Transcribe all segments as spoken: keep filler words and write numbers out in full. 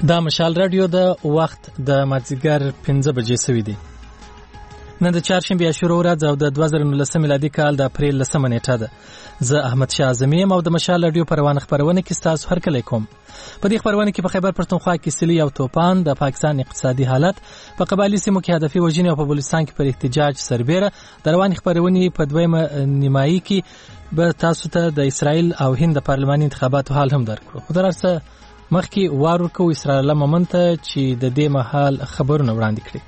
دا مشال رادیو د وخت د مازیګر پنځه بجې سوي دي. نن د چهارشنبې شروع ورځ او د دوه زره نولسم میلادي کال د اپریل لسمه نیټه ده. زه احمد شاه اعظمي یم او د مشال رادیو پروانه خبرونه کې ستاسو هرکلی کوم. په دې خبرونه کې په خیبر پښتونخوا کې سیلي او توپان، د پاکستان اقتصادي حالت، په قبایلی سیمو کې هدفي وژنې او په بلوچستان کې پر احتجاج سربېره د روانې خبرونې په دویمه نیمایي کې به تاسو ته د اسرائیل او هند د پارلماني انتخاباتو حال هم درکړو. خو درسته مخکې وار ورکو اسرائیل مومن ته چې د دې مهال خبرونه وړاندې کړي.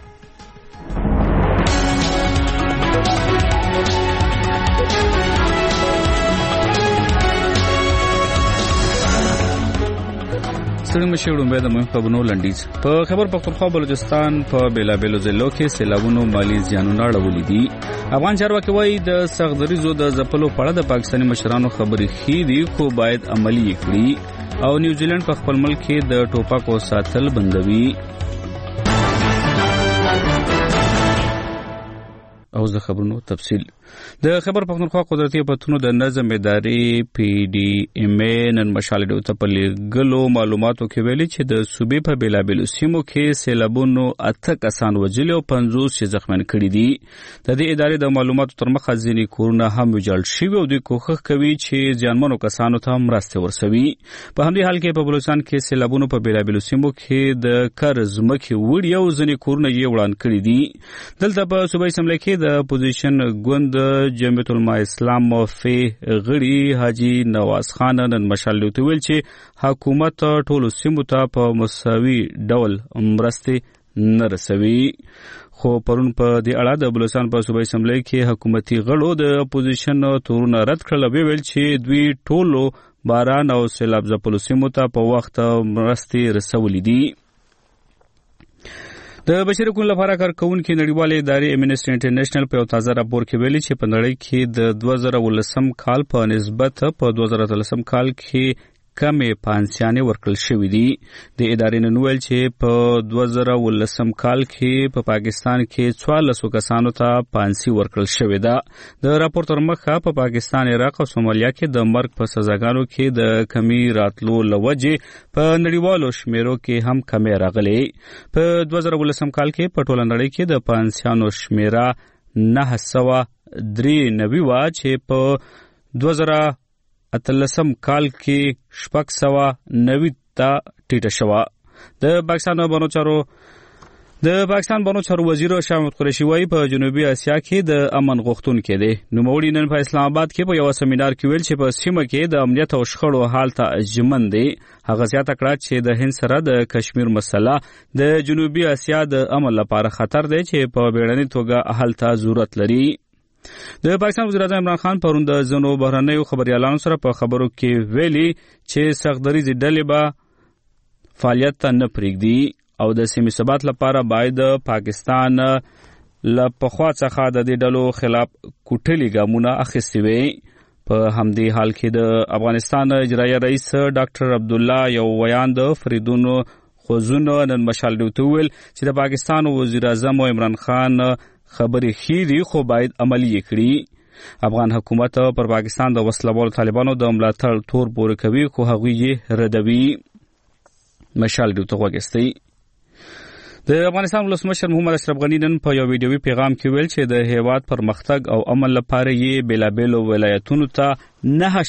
ستړي مشي وړاندې د مهم خبرونو لنډیز. په خبر پښتونخوا بلوچستان په بیلابیلو ضلعو کې سیلابونو مالي زیانونه اړولي دي. افغان چارواکي وایي د سغدریزو د ځپلو په اړه د پاکستاني مشرانو خبرې ښې دي خو باید عملي کړي. او نیوزیلند په خپل ملک کې د ټوپکو ساتل بندوي. او زه خبرونو تفصیل. د خبر پښتونخوا قدرتي پتونو د نظم ادارې پی ډی ام ای نن مشال ډیو ته په لګلو معلوماتو کې ویلي چې د صوبې په بیلابیلو سیمو کې سیلابونو اته کسان وژلي او پنځوس یې زخمیان کړي دي. د دې ادارې د معلوماتو تر مخه ځینې کورونه هم ویجاړ شوي او دوی کوښښ کوي چې زیانمنو کسانو ته مرستې ورسوي. په همدې حال کې په بلوچستان کې سیلابونو په بیلابیلو سیمو کې د کار ځمکې وړي او ځینې کورونه یې وران کړي دي. دلته په صوبایي اسمبلی کې د اپوزیشن ګوند جمعیت العلماء اسلام موفي غړي حاجی نواز خان نن مشال ته ویل چې حکومت ټولو سیمو ته په مساوي ډول مرستې نه رسوي. خو پرون په دې اړه د بلوچستان په صوبایي اسمبلی کې حکومتي غړو د اپوزیشن تورونه رد کړل او ویل چې دوی ټولو باران او سیلاب ځپلو سیمو ته په وخت مرستې رسولې دي. د بشري حقوقو لپاره کارکونکو نړیوالې ادارې امنسټي انټرنیشنل په یو تازه راپور کې ویلي چې په نړۍ کې د دوه زره ولسم کال په نسبت په دوه زره اتلسم کال کې کمې پانسیانې ورکړل شوې دي. د ادارې نن ویل چې په دوه زره ولسم کال کې په پاکستان کې څوارلس کسانو ته پانسي ورکړل شوې ده. د راپور تر مخه په پاکستان، عراق او سومالیا کې د مرګ په سزاګانو کې د کمی راتلو لوجې په نړیوالو شمیرو کې هم کمی راغلي. په دوه زره ولسم کال کې په ټوله نړۍ کې د پانسیانو شمیره نه سوه درې نوي وه چې په دوه زره اتلسم کال کې شپږ سوه نوي ته ټیټه شوه. د پاکستان بانو چارو د پاکستان بانو چارو وزیر شاه محمود قریشي وایي په جنوبي اسیا کې د امن غوښتونکي دی. نوموړي نن په اسلام آباد کې په یو سیمینار کې ویل چې په سیمه کې د امنیت او شخړو حال ته ژمن دی. هغه زیاته کړه چې د هند سره د کشمیر مسله د جنوبي اسیا د امن لپاره خطر دی چې په بیړنۍ توګه حل ته ضرورت لري. د پاکستان وزیر اعظم عمران خان پرون د ځینو بهرنیو خبريالانو سره په خبرو کې ویلي چې سغدریزي ډلې به فعالیت ته نه پرېږدي او د سیمې ثبات لپاره باید پاکستان له پخوا څخه د دې ډلو خلاف کوټلي ګامونه اخیستي وي. په همدې حال کې د افغانستان اجرایي رئیس ډاکټر عبدالله یو ویان د فریدون خوزون نن مشال ډیو ویل چې د پاکستان وزیر اعظم عمران خان خبرې ښې دي خو باید عملي کړي. افغان حکومت پر پاکستان د وسلوالو طالبانو د ملاتړ تور پورې کوي خو هغوی یې ردوي. مشال ډیو ته وګستئ. د افغانستان ولسمشر محمد اشرف غني نن په یو ویډیوي پیغام کې ویل چې د هیواد پرمختګ او امن لپاره یې بیلابیلو ولایتونو ته نه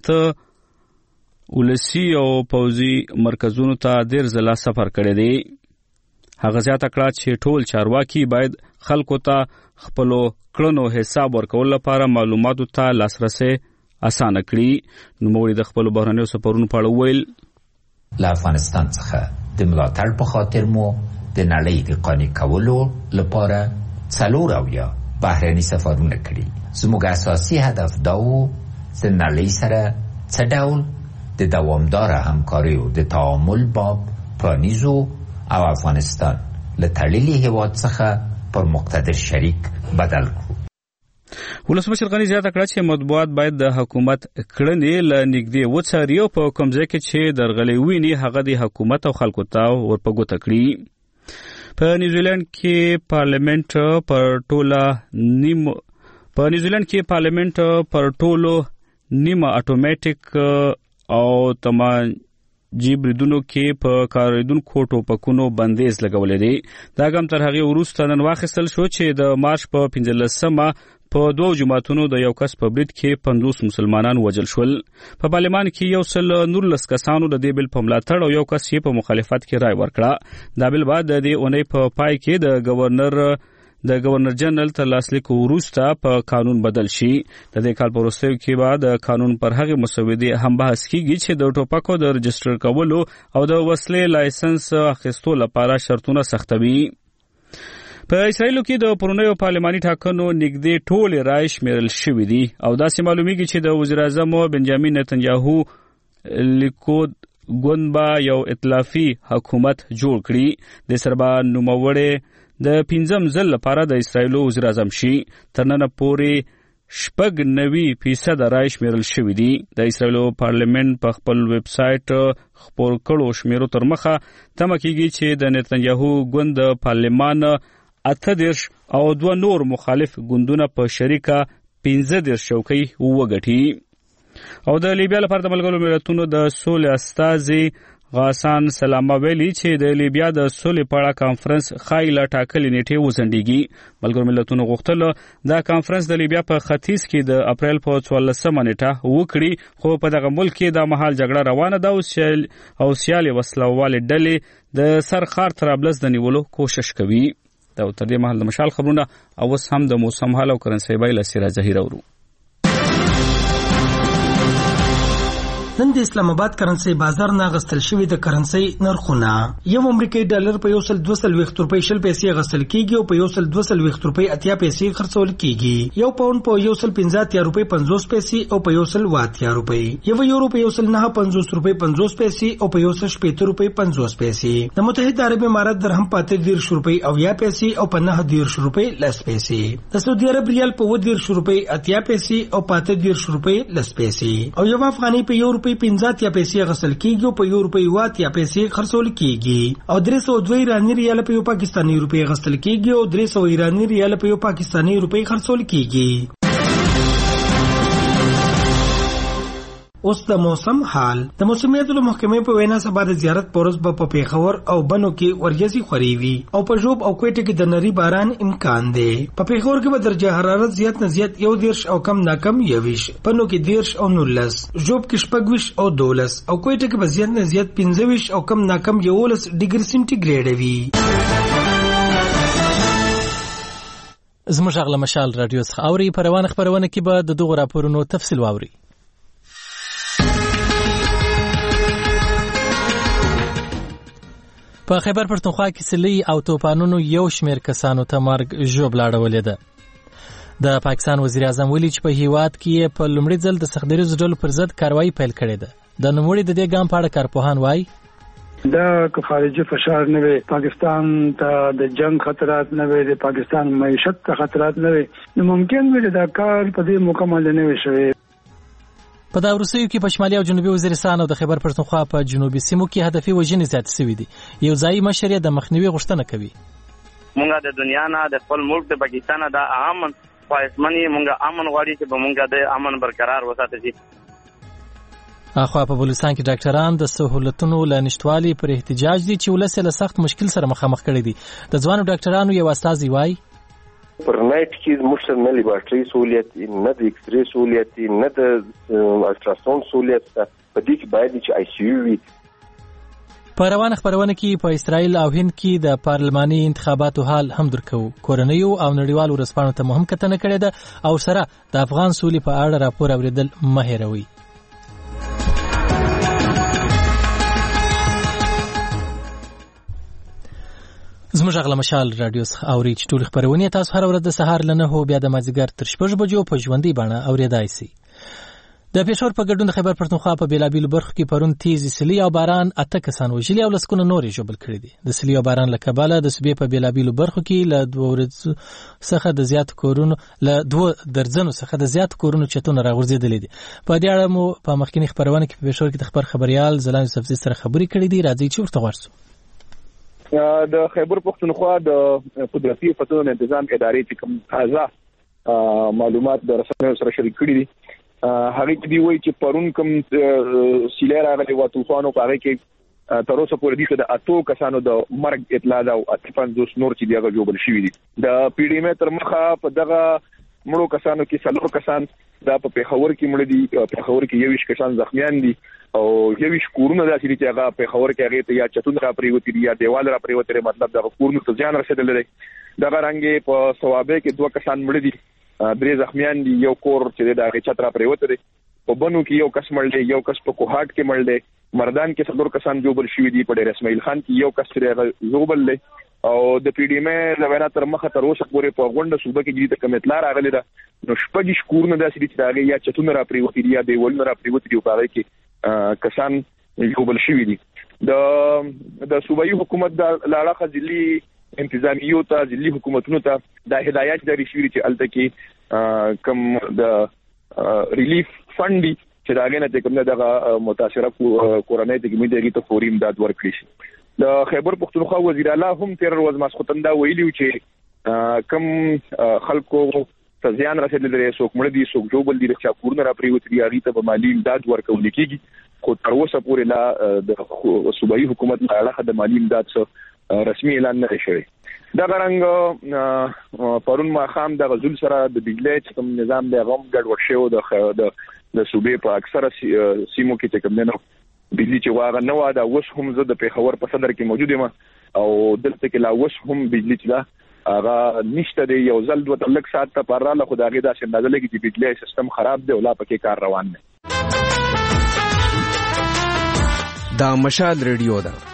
شپېته ولسي او پوځي مرکزونو ته ډېر ځله سفر کړی دی. هغه زیاته کړه چې ټول چارواکي باید خلکو ته خپلو کړنو حساب ورکول لپاره معلوماتو ته لاسرسي اسانه کړي. نوموړي د خپلو بهرنیو سفرونو په اړه ویل له افغانستان څخه د ملاتړ په خاطر مو د نړۍ د قانع کولو لپاره څلور اویا بهرني سفرونه کړي. زموږ اساسي هدف دا و چې نړۍ سره څه ډول د دوامداره همکاریو د تعامل با پرانیزو او افغانستان له تړلي هیواد څخه پر مقتدر شریک بدل کړو. ولسمشر غني زیاته کړه چې مطبوعات باید د حکومت کړنې له نږدې وڅاري او په کوم ځای کې چې درغلي ویني هغه د حکومت او خلکو ته ورپګوته کړي. په نیوزیلند کې پارلیمنت پر ټوله نیم په نیوزیلند کې پارلیمنت پر ټولو نیمه اتوماتیک او تمام جی بریدونو کې په کاریدونکو ټوپکونو بندیز لګولې دي. دا ګام تر هغه وروسته نن واخیستل شو چې د مارچ په پنځلسمه په دوه جماعتونو د یو کس په برید کې پنځوس مسلمانان وژل شول. په پارلمان کې یو سل نولس کسانو د دې بل په ملاتړ او یو کس یې په مخالفت کې رائے ورکړه. دا بل بعد د دې اونۍ په پای کې د گورنر د گورنر جنرال تر لاسلیک وروسته په قانون بدل شي. د دې کال په وروستیو کې بعد د قانون پر هغه مسودې هم بحث کیږي چې د ټوپکو د رجستر کولو او د وسلې لایسنس اخیستو لپاره شرطونه سختوي. په اسرائیل کې د پرونیو پارلماني ټاکنو نږدې ټول رایې شمیرل شوې دي او داسې معلومیږي چې د وزیر اعظم بنجامین نتنیاهو لیکود ګوند به یو ائتلافي حکومت جوړ کړي. د سربا نوموړی د پنځم ځل لپاره د اسرائیل وزیر اعظم شي. تر نن پورې شپږ نوي فیصد رایې شمیرل شوې دي. د اسرائیل پارلمان په خپل ویب سایټ خپور کړو شمیرو تر مخه تمه کیږي چې د نتنیاهو ګوند د پارلمان اته دیرش او دوه نور مخالف ګوندونه په شریکه پنځه دیرش چوکۍ وګټي. او د لیبیا لپاره د ملګرو ملتونو د سولې استازي غاسان سلامه ویلي چې د لیبیا د سولې په اړه کانفرنس خایله ټاکلې نیټې وځنډیږي. ملګرو ملتونو غوښتل دا کانفرنس د لیبیا په ختیځ کې د اپریل په څوارلسمه نیټه وکړي، خو په دغه ملک کې د مهال جګړه روانه ده او سیالې وسلوالې ډلې د سرخار طرابلس د نیولو کوشش کوي. دا تر دې مهال د مشال خبرونه او اوس هم د موسم حال او کرنسي بایله سیرا ظهیر اورو. نن د اسلام آباد کرنسي بازار نه غستل شوی د کرنسي نرخونه یو امریکایي ډالر په یو سل دوه سل روپۍ شل پیسې غستل کیږي او په یو سل دوه سل روپۍ اتیا پیسې خرڅول کیږي. یو پاوند په یو سل پنځه اتیا روپۍ پنځوس پیسې او په یو سل اتیا روپۍ. یو یورو په یو سل نه پنځوس روپۍ پنځوس پیسې او په یو سل شپږ روپۍ پنځوس پیسې. د متحده عرب امارات درهم په اته دیرش روپۍ او یا پیسې او په نه دیرش روپۍ لس پیسې. د سعودي عرب ریال په و دیرش روپۍ اتیا پیسې او په اته دیرش روپۍ لس پیسې. او یو افغاني په یو روپۍ پنځه اتیا پیسې غسل کیږي او په یو روپۍ اتیا پیسې خرڅول کیږي. او درې سوه دوه ایراني ریال په یو پاکستاني روپۍ غسل کیږي او درې سوه ایراني ریال په یو پاکستاني روپۍ خرڅول کیږي. اوس د موسم حال. د موسمیاتو محکمې په وینا سبا د زیارت پورز په پیښور او بنو کې ورجسي خوريوي او په جوب او کوټه کې د نری باران امکان دی. په پیښور کې به درجه حرارت زیات نه زیات یو دیرش او کم نه کم یویش، بنو کې دیرش او نولس، جوب کې شپږویش او دولس او کوټه کې به زیات نه زیات پنځویش او کم نه کم یولس ډیګري سنټیګریډ وي. زموږ غل مشال رادیو څخه اوري په روانه خبرونه کې به د دغه راپورونو تفصیل واوري. په خیبر پښتونخوا کې سیلۍ او توپانونو یو شمېر کسانو ته مرګ ژوبله اړولې ده. د پاکستان وزیر اعظم ویلي چې په هیواد کې په لومړي ځل د سختدریزو ډلو پر ضد کاروایي پیل کړې ده. د نوموړي د دې ګام په اړه کارپوهان وایي دا که خارجي فشار نه وي، پاکستان ته د جنگ خطرات نه وي، د پاکستان معیشت ته خطرات نه وي، نو ممکن وي دا کار په دې مکمل نه وي شوی. په دا وروستیو کې په شمالي او جنوبي وزیرستان او د خیبر پښتونخوا په جنوبي سیمو کې هدفي وژنې زیاتې شوې دي. یو ځایي مشر یې د مخنیوي غوښتنه کوي. مونږ د دنیا نه د خپل ملک د پاکستان د امن خواهشمنی مونږ امن غواړي چې به مونږ د امن برقرار وساتل شي. اخوا په بلوچستان کې ډاکټران د سہولتونو له نشټوالي پر احتجاج دي چې ولس له سخت مشکل سره مخامخ کړي دي. د ځوانو ډاکټرانو یو استازي وایي پر نایټ کې موږ نه لیبارټري سہولیت نه د ایکس ری سہولیت نه د الټراساوند سہولیت په دې کې باید چې آی سی یو وي. په روانه خبرونه کې په اسرائیل او هند کې د پارلماني انتخاباتو حال هم درکو. کورنیو او نړیوالو ورځپاڼو ته مهم کتنه کړې ده او سره د افغان سولې په اړه راپور اوریدل مه هېروئ. زموږ غل مشال رادیو څخه اوري چې ټول خبرونه تاسو هر ورځ د سهار له نهو بیا د مازیګر تر شپږ بجو په ژوندۍ بڼه اوریدای شئ. د پېښور په ګډون د خیبر پښتونخوا په بیلابیلو برخو کې پرون تیز سیلۍ او باران اته کسان وژلي او لسکونه نورې ژوبل کړي دي. د سیلۍ او باران له کبله د صوبې په بیلابیلو برخو کې له دوه ورځو څخه د زیات کورونو له دوه درځنو څخه د زیات کورونو چتونه راغورځېدلي دي. په دې اړه مو په مخکینی خبرونه کې په پېښور کې د خبر خبريال زلان یوسفزي سره خبرې کړې دي. راځي چې ورته ورسو. د خیبر پښتونخوا د قدرتي فتونو تنظیم ادارې چې کوم تازه معلومات د رسنیو سره شریک کړي دي هغه کې دی وایي چې پرون کوم سیلې راغلي و طوفانو په هغه کې تر اوسه پورې دي د اتو کسانو د مرګ اطلاع ده او پنځوس نور چې دیغه جوړ شوی دي د پی ډی ایم تر مخه په دغه مړو کسانو کې څلور کسان دا په پیښور کې مړ دي پیښور کې یویش کسان زخمیان دي او یویش کورونه داسې دي چې هغه پیښور کې هغه ته یا چتون را پریوتی دي یا دیوال را پریوتی مطلب دا کورونه ته ځان رسیدل لري دا رنګ په ثوابه کې دوه کسان مړ دي درې زخمیان دي یو کور چې دا هغه چترا پریوتی دي په بنو کې یو کس مړ دی یو کس په کوهاټ کې مړ دی مردان کې څلور کسان جوړ شوي دي په ډیر اسماعیل خان کې یو کس لري زوبل دی او د پی ډی ایم لوینا تر مخه تر اوسه پورې په غونډه صوبه کې د کوم اطلاع راغلی ده نو شپږ کورونه داسې دي چې هغه یا چتون را پریوتی دي یا دیوال را پریوتی دي په هغه کې کسان جوړ شوي دي د د صوبایي حکومت د لاړه ځلي انتظامیو ته ځلي حکومتونو ته د هدایت جاری شوي چې الته کې کم د ریلیف فند دي چې دا غنه چې کوم دغه متاثره کورنۍ ته کومې دغه ته فوري امداد ورکړي شي د خیبر پختونخوا وزیر اعلی هم تیر ورځ ماسختن دا ویلي چې کم خلکو ته ځان رسیدل لري څوک مړ دي څوک جوړ دي چې کورونه را پریوتري هغه ته به مالی امداد ورکول کیږي خو تر اوسه پورې لا د صوبایي حکومت له اړخه د مالی امداد څخه رسمي اعلان نه شوی دا څنګه پرون ما خام د غزل سره د بجلی کوم نظام د غوم ګډوډ شو د د صوبې په اکثره سیمو کې چې کوم نه بجلی چې واغ نه و دا وس هم زه د پیښور په صدر کې موجود یم او دلته کې لا وس هم بجلی چې دا هغه نشته دی یو ځل دوه تلک ساعت ته پر رااله خدای دا چې اندازه لګي چې بجلی سیستم خراب دی او لا پکې کار روان دی دا مشال ریډیو ده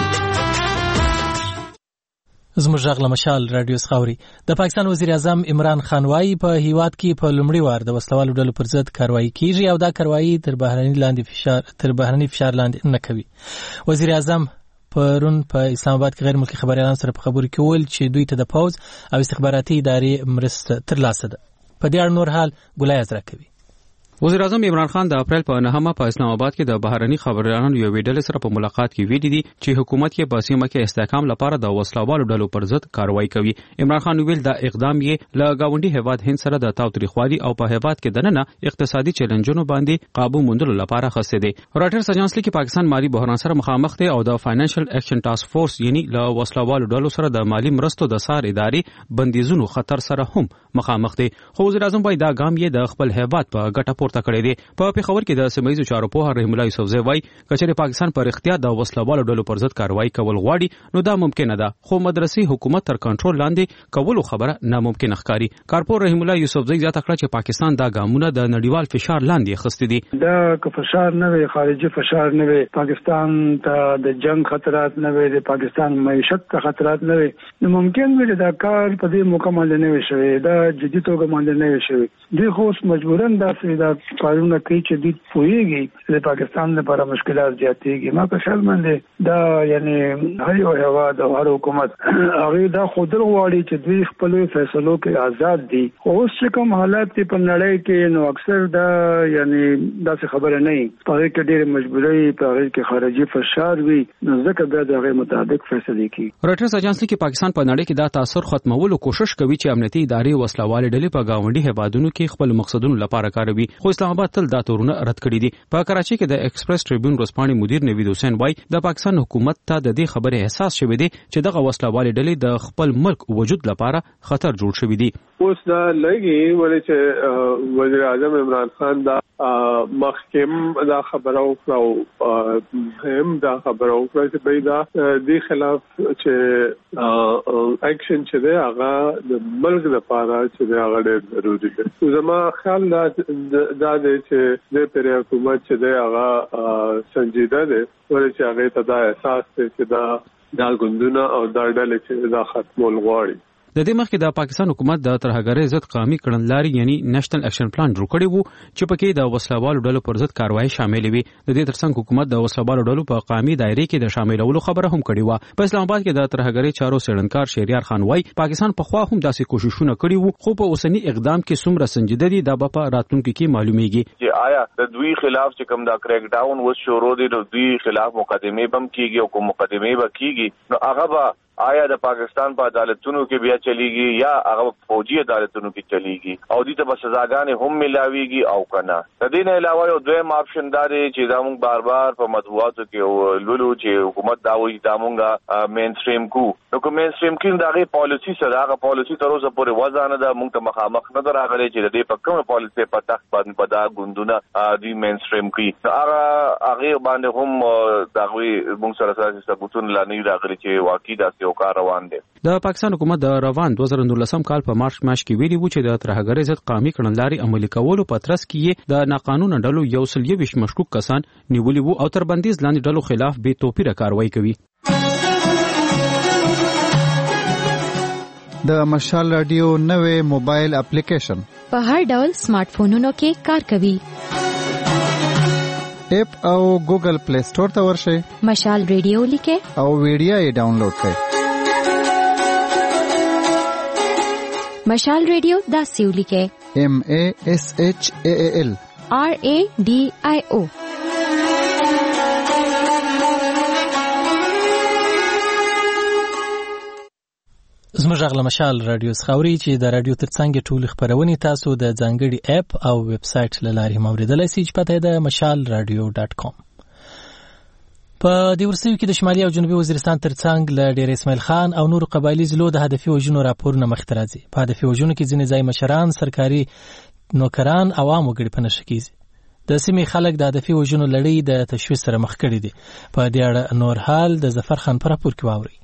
زموږ غږ له مشال رادیو څخه د پاکستان وزیر اعظم عمران خان وايي په هیواد کې په لومړي وار د وسلوالو ډلو پر ضد کاروایی کیږي او دا کاروایی تر بهرني لاندې فشار تر بهرني فشار لاندې نه کوي وزیر اعظم پرون په اسلام آباد کې غیر ملکي خبريالانو سره په خبرو کې ویل چې دوی ته د پوز او استخباراتي ادارې مرسته ترلاسه ده په دې اړه نور حال ګلای ازرا کوي وزیر اعظم عمران خان د اپریل په نهمه په اسلام آباد کې د بهرني خبريالانو یو ویډیو سره په ملاقات کې ویلي دي چې حکومت یې په سیمه کې استحکام لپاره د وسلوالو ډلو پر ضد کاروایی کوي عمران خان ویل دا اقدام یې له گاونډي هیواد هند سره د تاوتریخوالي او په هیواد کې دننه اقتصادي چیلنجونو باندې قابو موندلو لپاره خسته دي راټرز اجنس لیکي پاکستان مالی بحران سره مخامخ دی او د فاینانشل اکشن ټاسک فورس یعنی له وسلوالو ډلو سره د مالی مرستو د سار ادارې بندیزونو خطر سره هم مخامخ دی خو وزیر اعظم وايي دا ګام یې د خپل هیواد په ګټه پورته کړی دی په پیښور کې د سیمایي چارو په رحیم الله یوسفزی وايي کچېره پاکستان پر اختیار د وسلوالو ډلو پر ضد کاروایی کول غواړي نو دا ممکن ده خو مدرسې حکومت تر کنټرول لاندې کولو خبره ناممکن ښکاري کارپور رحیم الله یوسفزی زیاته کړه چې پاکستان دا ګامونه د نړیوال فشار لاندې خسته دي دا که فشار نه وي خارجي فشار نه وي پاکستان ته د جنگ خطرات نه وي د پاکستان معیشت ته خطرات نه وي نو ممکن وي دا کار په دې مکمل نه وي شوی دا جدي توګه باندې نه وي شوی دوی خو مجبورن داسې دا قانون کوي چې دوی پوهیږي د پاکستان لپاره مشکلات زیاتېږي ما په خیال باندې دا یعنی هر یو هیواد او هر حکومت هغه دا خود غواړي چې دوی خپل فیصلو کې آزاد دي خو اوس کوم حالات په نړۍ کې نو اکثر دا یعنی دا څه خبره نه وي په هغه کې ډېر مجبورۍ په هغه کې خارجي فشار وي نو ځکه بیا د هغه مطابق فیصله کوي راټرز اجنس کې پاکستان په نړۍ کې دا تاثیر ختمولو کوشش کوي چې امنیتي ادارې وسلوال ډلې په گاونډي هیوادونو کې خپل مقصدونو لپاره کاروي خو اسلام آباد تل دا تورونه رد کړی دي په کراچي کې د ایکسپریس ټریبیون ورځپاڼې مدیر نوید حسین وايي د پاکستان حکومت ته د دې خبرې احساس شوی دی چې دغه وسلوال ډلې د خپل ملک وجود لپاره خطر جوړ شوی دي اوس دا لګي ولې چې وزیر اعظم عمران خان دا محکم دا خبره وکړه هم دا خبره وکړه چې پیدا د خلاف چې اکشن چې دی هغه د ملک لپاره چې دی هغه ډېر ضروري دی زما خیال دا دا دی چې د پر حکومت چې دی هغه سنجیده دی ولې چې هغه ته دا احساس دی چې دا دا ګوندونه او دا ډلې چې دا ختمول غواړي د دې مخکې د پاکستان حکومت د ترهګرۍ ضد قومي کړنلارې یعنی نېشنل اکشن پلان جوړ کړی وو چې پکې د وسلوالو ډلو پر ضد کاروایی شامل وي د دې ترڅنګ حکومت د وسلوالو ډلو په قومي دایره کې د شاملولو خبره هم کړې و په اسلام آباد کې د ترهګرۍ چارو څېړنکار شهریار خان وايي پاکستان په خوا هم داسې کوششونه کړي وو خو په اوسنی اقدام کې څومره سنجیده دي د په راتلونکو کې معلومیږي چې آیا د دوی خلاف چې کوم دا کریک ډاون و شروع دي د دوی خلاف مقدمه بم کیږي او کوم مقدمه به کیږي نو هغه به آیا د پاکستان په عدالتونو کې بیا چلیږي یا هغه فوجي عدالتونو کې چلیږي او دې ته به سزاګانې هم ملاويږي او کنه. د دې نه علاوه یو دویم آپشن دا دی چې دا موږ بار بار په مطبوعاتو کې ولولو چې حکومت دا وایي دا موږ مین سټریم کو نو کوم مین سټریم کې دا غي پالیسی سره هغه پالیسی تر اوسه پورې وځه نه ده موږ ته مخامخ نه راغلي چې د دې په کومه پالیسی په تخت باندې په دا ګوندونه د مین سټریم کې هغه هغه باندې هم دا غوي موږ سره اساسي ثبوتونه لانی راغلي چې واقعي دا یو کار روان دي. د پاکستان حکومت د روان دوه زره نولسم کال په مارچ میاشت کې ویلي و چې د ترهګرۍ ضد قومي کړنلارې عملي کولو په ترڅ کې د ناقانونه ډلو یو سل یویشت مشکوک کسان نیولي وو او تر بندیز لاندې ډلو خلاف بې توپیره کاروایی کوي. د مشال رادیو نوې موبایل اپلیکیشن په هر ډول سمارټ فونونو کې کار کوي. اپ او ګوګل پلی سٹور ته ورشئ، مشال رادیو لیکئ او ویډیو یې ډاونلوډ کړئ. مشال رادیو داسې ولیکئ، ایم ا اس ایچ ا ال آر ا ډي آی او. زموږ غږ له مشال رادیو څخه اورئ چې د رادیو ترڅنګ ټولې خپرونې تاسو د ځانګړي اپ او ویب سایټ له لارې هم اورېدلی سئ چې پته یې ده مشال رادیو ډاټ کام. په دې وروستیو کې د شمالي او جنوبي وزیرستان ترڅنګ له ډېر اسماعیل خان او نورو قبایلي ضلعو د هدفي وژنو راپورونه مخته راځي. په هدفي وژنو کې ځینې ځایي مشران، سرکاري نوکران، عوام وګړي په نښه کېږي. د سیمې خلک د هدفي وژنو لړۍ د تشویش سره مخ کړي دي. په دې اړه نور حال د ظفر خان په راپور کې واورئ.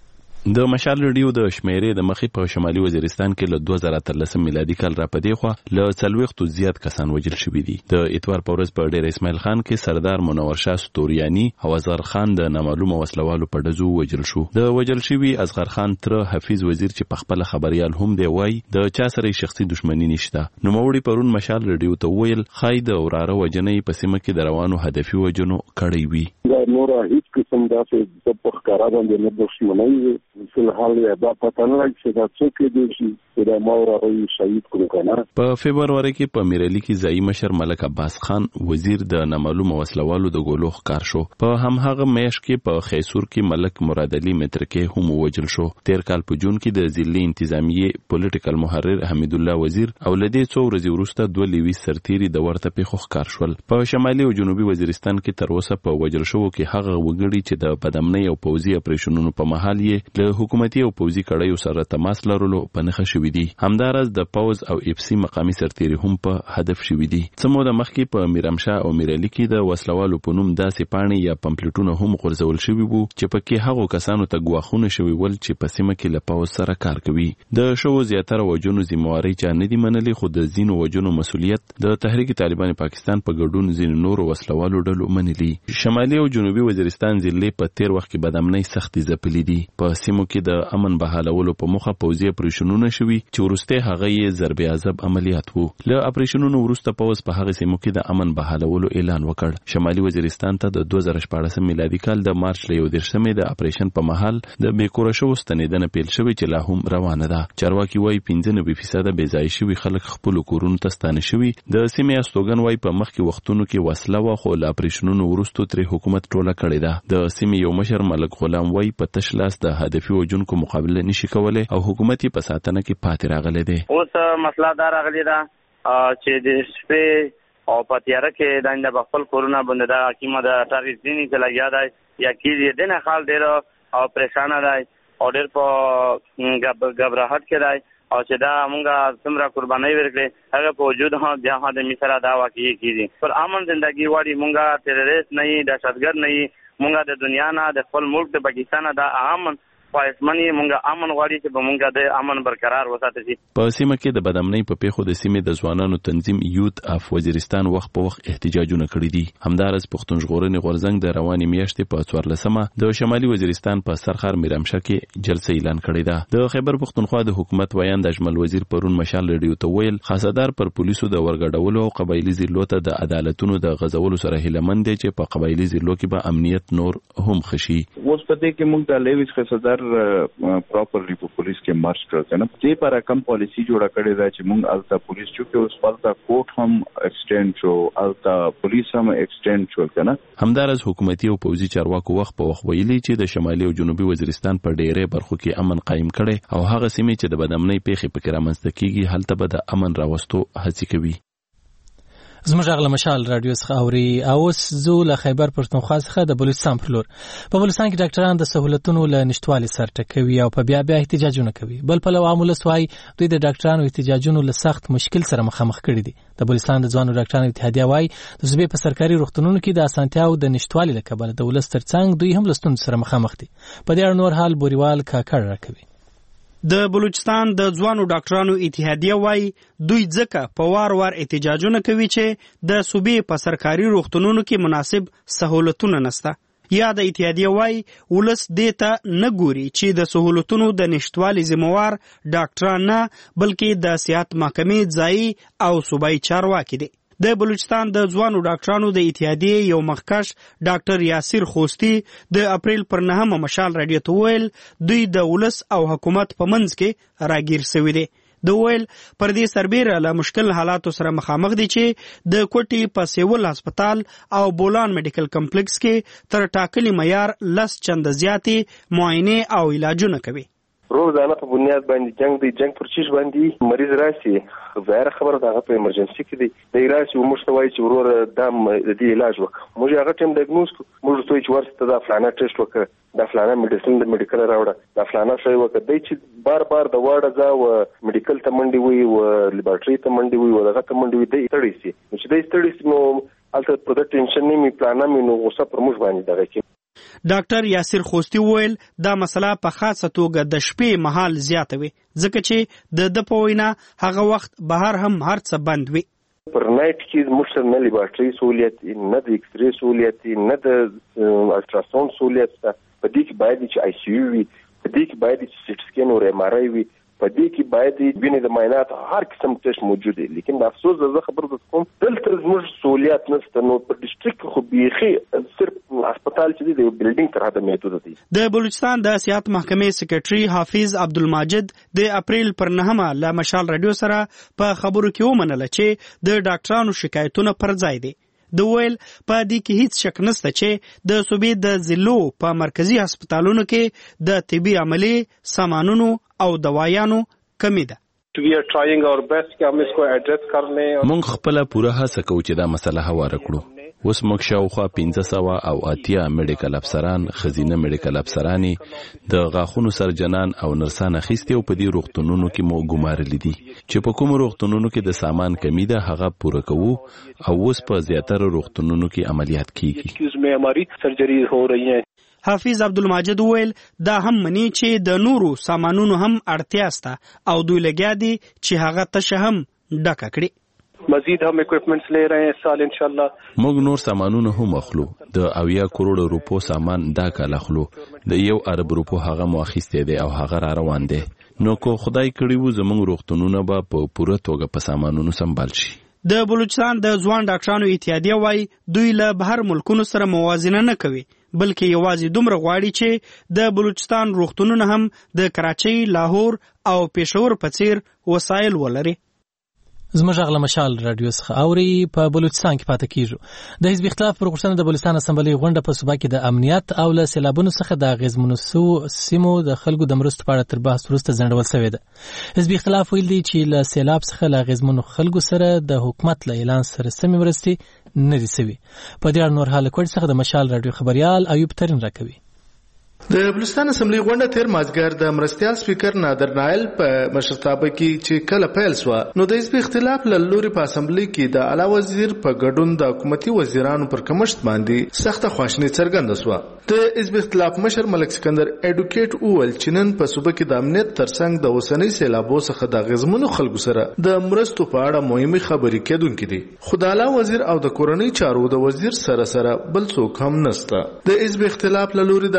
د مشال رادیو د شمیرې د مخې په شمالي وزیرستان کې له دوه زره اتلسم میلادي کال را پدې خو له څلوېښتو زیات کسان وژل شوي دي. د اتوار په ورځ په ډېر اسماعیل خان کې سردار منور شاه ستوریاني او اصغر خان د نامعلومه وسلوالو په ډزو وژل شو. د وژل شوي اصغر خان تر حفیظ وزیر چې په خپل خبريال هم دی وای د چا سره شخصي دښمنی نشته. نو موړي پرون مشال رادیو ته ویل خای د وراره وجنې په سیمه کې د روانو هدفي وژنو کړی وي. دا نور هیڅ قسم داسې د پخکارا باندې نه دښمنی فل حال دا پته نه لګي چې دا څوک دی چې دا مور او شهید کړو کنه. په فبرवरी کې په میرالي کې ځایي مشر ملک عباس خان وزیر د نامعلومه وسلوالو د ګولو ښکار شو. په همهغه میاشت کې په خیسور کې ملک مراد علي مترکه هم وژل شو. تیر کال په جون کې د ضلعي انتظامیه پولیټیکل محرر حمید الله وزیر او لدې څو ورځې وروسته دوه لیوي سرتیري د ورته پیښو ښکار شول. په شمالي او جنوبي وزیرستان کې تر اوسه په وژل شوو کې هغه وګړي چې د بدامنۍ او پوځي اپریشنونو په مهال یې له حکومتي او پوځي کړیو سره تماس لرلو په نښه شوي دي. همداراز د پوز او اف سی مقامي سرتیري هم په هدف شوي دي. څمو د مخکې په میرمشاه او میرالي کې د وسلوالو په نوم داسې پاڼې یا پمپلیټونه هم غورځول شوي وو چې پکې هغو کسانو ته ګواښونه شوي ول چې په سیمه کې له پوز سره کار کوي. د شوو زیاتره وجونو ذمہواري چا نه دي منلي، خو د ځینو وجونو مسؤلیت د تحریک طالبان پاکستان په ګډون ځینو نورو وسلوالو ډلو منلي. شمالي او جنوبي وزیرستان ضلع په تیر وخت کې بدامنۍ سختي ځپلي دي. په سیمو کې د امن بحالولو په مخه پوځي اپریشنونه شوي چې وروسته هغه یې ضرب عذاب عملیات وو. له اپریشنونو وروسته پوځ په هغه سیمو کې د امن بحالولو اعلان وکړ. شمالي وزیرستان ته د دوه زره شپاړسم میلادي کال د مارچ له یو دېرشمې د اپریشن په مهال د بیکوره شوو ستنېدنه پیل شوې چې لا هم روانه ده. چارواکي وایي پنځه نوي فیصده بې ځایه شوي خلک خپلو کورونو ته ستانه شوي. د سیمې استوګن وایي په مخکې وختونو کې وسله وه، خو له اپریشنونو وروسته ترې حکومت ټوله کړې ده. د سیمې یو مشر ملک غلام وایي په تش لاس د هدفي وژونکو مقابله نشي کولای او حکومت په ساتنه کې پاتې راغلی دی. اوس مسله دا راغلی ده چې د شپې او په تیاره کې د انده خپل کورونه باندې د حکیمه د ټاریخ دیني چې لګیا دی یا کېږي دنه حال ډېر او پریشانه دی او ډېر په غبرهټ کې دی او چې دا مونږه څومره قربانۍ ورکړې هغه په وجود هم بیا هم د مصر دا واقعي کېږي. پر امن زندگی واړي مونږه تیرریست نه یي، دهشتګرد نه یي، مونږه د دنیا نه د خپل ملک د پاکستان دا امن خواهشمن یې مونږه امن غواړي چې به مونږه د امن برقرار وساتل شي. په سیمه کې د بدامنۍ په پیښو د سیمې د ځوانانو تنظیم یوت اف وزیرستان وخت په وخت احتجاجونه کړي دي. همدارس پښتون ژغورنې غورځنګ د روانې میاشتې په څوارلسمه د شمالي وزیرستان په سرخر میرمشه کې جلسه اعلان کړې ده. د خیبر پښتونخوا د حکومت ویاند اجمل وزیر پرون مشال رادیو ته ویل خاصدار پر پولیسو د ورګډولو او قبایلی ضلعو ته د عدالتونو د غځولو سره هیله مند دي چې په قبایلی ضلعو کې به امنیت نور هم خشي. اوس په دې کې موږ د لیویس خاصدار سکتر پراپرلی په پولیس کې مرج کړ کنه دې پر کم پالیسی جوړه کړې ده چې موږ التا پولیس چې اوس پالتا کوټ هم ایکسټند شو التا پولیس هم ایکسټند شو کنه همدارس حکومتي او پوځي چارواکو وخت په وخت ویلي چې د شمالي او جنوبي وزیرستان په ډېرې برخو کې امن قائم کړي او هغه سیمې چې د بدامنۍ پیښې پکې رامنځته کیږي هلته به د امن راوستو هڅې کوي. زموږ غل مشال رادیو څخه اوري اوس زو له خیبر پښتونخوا څخه د بلوچستان پر لور په بلوچستان کې ډاکټران د سہولتونو له نشټوالي سر ټکوي او په بیا بیا احتجاجونه کوي. بل په لو عامل سوای دوی د ډاکټرانو احتجاجونو له سخت مشکل سره مخامخ کړي دي. د بلوچستان د ځوانو ډاکټرانو اتحادیه وايي د صوبې په سرکاري روغتونونو کې د اسانتیاو د نشټوالي له کبله د ولس ترڅنګ دوی هم لستون سره مخامخ دي. په دې اړه نور حال بوریوال کاکړ راکوي. د بلوچستان د ځوانو ډاکټرانو اتحادیه وايي دوی ځکه په وار وار احتجاجونه کوي چې د صوبې په سرکاري روغتونونو کې مناسب سہولتونه نشته. یا د اتحادیه وايي ولس دې ته نه ګوري چې د سہولتونو د نشټوالي ذمہوار ډاکټران نه بلکې د صحت محکمې ځایي او صوبایي چارواکي دي. د بلوچستان د ځوانو ډاکټرانو د اتحادیې یو مخکښ ډاکټر یاسر خوستی د اپریل پر نهمه مشال رادیو ته ویل دوی د ولس او حکومت په منځ کې راګیر شوي دي. د ویل پر دې سربیره له مشکل حالاتو سره مخامخ دي چې د کوټي په سیول هسپتال او بولان میډیکل کمپلیکس کې تر ټاکلي معیار لس چنده زیاتې معاینه او علاجونه کوي. روزانه په بنیاد باندې جنگ دی جنگ پر چیز باندې مریض راشي ظاهر خبره ده په ایمرجنسي کې دی د راشي موږ ته وایي چې ورور دام د دې علاج وکړه موږ هغه ټیم ډایګنوز موږ ته چې ورسته دا فلانه ټیسټ وکړه دا فلانه میډیسن د میډیکل راوړه دا فلانه شی وکړه دی چې بار بار د واړه ځا او میډیکل ته منډي وي او لیبارټري ته منډي وي او دغه ته منډي وي دی تړي سي چې دی تړي سي نو البته په دې ټینشن نه می پلان نه نو غوسه پر موږ باندې دغه کې. ډاکټر یاسر خوستی ویل دا مسله په خاصه توګه د شپې مهال زیاته وي ځکه چې د د په وینا هغه وخت بهر هم هر څه بند وي. پر نایټ کې موږ نه لیبارټري سہولیت نه د ایکس ری سہولیت نه د الټراساوند سہولیت په دې کې باید چې آی سی یو وي په دې کې باید چې سټ سکین او ایم آر آی وي په دې کې باید وینې د معاینات هر قسم ټیسټ موجود دي. لیکن د افسوس زه خبره کوم دلته زموږ سہولیت نشته نو په ډیسټریکټ خو بیخي صرف هسپتال چې دی د بلډینګ تر حده محدود دي. د بلوچستان د صحت محکمې سکریټري حافظ عبدالماجد د اپریل پر نهمه له مشال رادیو سره په خبرو کې ومنله چې د ډاکټرانو شکایتونه پر ځای دي. د ویل په دې کې هیڅ شک نشته چې د صوبې د ضلعو په مرکزی هسپتالونو کې د طبي عملي سامانونو او دوايانو کمی ده. we are trying our best कि हम इसको एड्रेस कर लें. مونږ خپل پوره هڅه کوو چې دا مسله هواره کړو. اوس موږ شاوخوا پنځه سوه او اتیا میډیکل افسران خزینه میډیکل افسرانی د غاښونو سرجنان او نرسان اخیستي او په دې روغتونونو کې مو ګمارلي دي چې په کوم روغتونونو کې د سامان کمی ده هغه پوره کوو او اوس په زیاتره روغتونونو کې عملیات کیږي. एक्सक्यूज में हमारी सर्जरी हो रही है. حافظ عبدالماجد ویل دا هم منی چې د نورو سامانونو هم اړتیا سته او دوی لګیا دي چې هغه تشه هم ډکه کړي. مزید هم اکوپمنټس لے رہے ہیں سال انشاءاللہ. موږ نور سامانونه هم اخلو د اویا کروڑ روپو سامان دا کال اخلو د یو ارب روپو هغه مو اخیسته دی او هغه را روان دی نو کو خدای کړي وو زموږ روغتونونه به په پوره توګه په سامانونو سمبال شي. د بلوچستان د ځوان ډاکټرانو اتحادیه وايي دوی له بهر ملکونو سره موازنه نه کوي بلکې یوازې دومره غواړي چې د بلوچستان روغتونونه هم د کراچۍ، لاهور او پېښور په څیر وسایل ولري. زموږ غل مشال رادیو څخه اوري په بلوچستان کې پاتې کیږو. د حزب اختلاف پر غوښتنه د بلوچستان اسمبلی غونډه په صوبه کې د امنیت او له سیلابونو څخه د اغیزمنو سیمو د خلکو د مرستو په اړه تر بحث وروسته ځنډول شوې ده. حزب اختلاف ویل دی چې له سیلاب څخه له اغیزمنو خلکو سره د حکومت له اعلان سره سمې مرستې نه دي سوي. په دې اړه نور حال کوټ څخه د مشال رادیو خبريال ایوب ترين راکوي. د بلوچستان اسمبلی غونډه تیر مازګر د مرستيال سپیکر نادر نایل په مشرتابه کې چې کله پیل شو نو د حزب اختلاف له لوري په اسمبلی کې د اعلی وزیر په ګډون د حکومتي وزیرانو پر کمښت باندې سخته خواشنی څرګنده شوه. د حزب اختلاف مشر ملک سکندر اډوکیټ اول چنن په صوبه کې د امنیت ترڅنګ د اوسنۍ سیلابو څخه د غزمنو خلکو سره د مرستو په اړه مهمه خبرې کېدونکې دي. خدای اعلی وزیر او د کورنۍ چارو د وزیر سره سره بل څوک هم نشته. د حزب اختلاف له لوري د هم ویل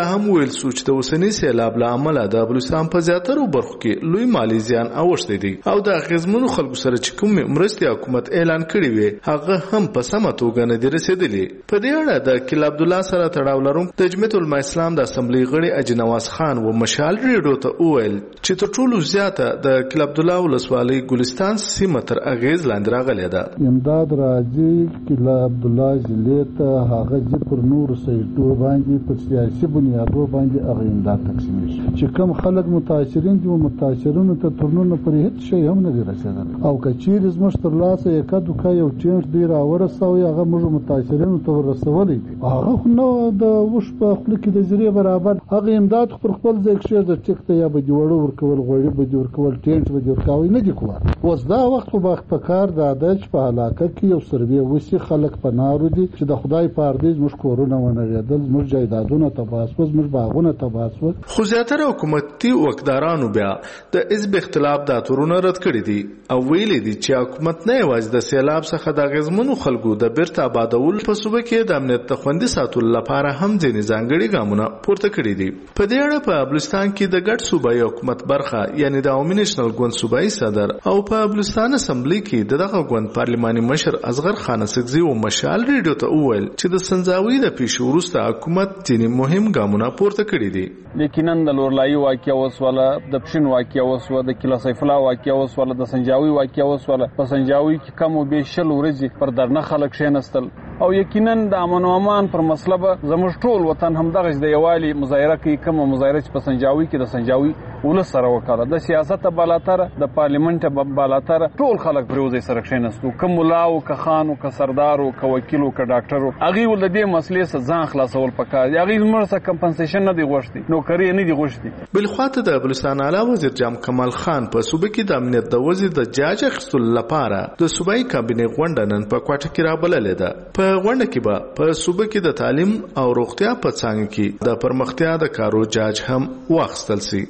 ویل سو چې د اوسنی سیلاب له امله د بلوچستان په زیاترو برخو کې لوی مالی زیان اوښتی دی او د اغیزمنو خلکو سره چې کوم مرستې حکومت اعلان کړی وي هغه هم په سمه توګه نه دی رسیدلی. په دې اړه د کیل عبد الله سره تړاو لرونکي د جمعیت العلماء اسلام د اسمبلی غړي اجي نواز خان و مشال ریډیو ته وویل چې تر ټولو زیاته د کیل عبد الله ولسوالۍ ګلستان سیمه تر اغیز لاندې راغلې ده. امداد راځي کیل عبد الله ضلع ته هغه چې پر نور سایټو باندې په سیاسي بنیادو باندې هغه امداد تقسیم شي چې کوم خلک متاثرین دي او متاثرینو ته ترنونه پر هیڅ شی هم نه دی رسیدلی او کچیر زموږ تر لاسه یکه دوکه یو چینج دی راورسوي هغه موږ متاثرینو ته ورسولی هغه نو د وش په خپل کې د ذریعه برابر هغه امداد پر خپل ځای کې د ټیک ته یا به جوړو ورکول غوړي به جوړ کول ټینټ به جوړ کاوي نه دي کوه. اوس دا وخت په وخت په کار د عادت په علاقه کې یو سروي وسی خلک په نارو دي چې د خدای په اردیز موږ کورونه ونغېدل موږ جایدادونه تباس وز موږ باغونه تباس وز. خو زیاتره حکومتي وکدارانو بیا د حزب اختلاف د تورونه رد کړی دي او ویلي دي چې حکومت نه یوازې د سیلاب څخه د غزمنو خلکو د بیرته آبادول په صوبه کې د امنیت د خوندي ساتلو لپاره هم ځینې ځانګړي ګامونه پورته کړي دي. په دې اړه په بلوچستان کې د ګډ صوبایي حکومت برخه یعنی د عوامي نېشنل ګوند صوبایي صدر او په بلوچستان اسمبلی کې دغه ګوند پارلماني مشر اصغر خان سکزي او مشال ریډیو ته وویل چې د سنځاوي د پیښو وروسته حکومت ځینې مهم ګامونه پورته کړي دي. یقینا د لورلایي واقعیا وسوله د پښین واقعیا وسوله د کلا سیف الله واقعیا وسوله د سنجاوي واقعیا وسوله په سنجاوي کې کم او بیش شل ورځې پر درنه خلک شینستل او یقینا د امن او امان پر مسله به زموږ ټول وطن هم دغه د یوالي مظاهره کوي کوم مظاهره چې په سنجاوي کې د سنجاوي ولس سره وکړه د سیاست بالاتر د پارلیمنت بالاتر ټول خلک پروزي سره شینستو کوم ملاو که خان او که سردار او که وکیل او که ډاکټر هغه ول د دې مسلې څخه ځان خلاصول پکار هغه مرسته کمپنسیشن نه دی غوښتي نوکری نه دی غوښتي. بل خواته د بلوچستان اعلی وزیر جام کمال خان په صوبه کې د امنیت د وزیر د جاج اخیستلو لپاره د صوبایي کابینې غونډه نن په کوټه کې رابللې ده. په غونډه کې به په صوبه کې د تعلیم او روغتیا په څانګه کې د پرمختیا د کارو جاج هم واخیستل شي.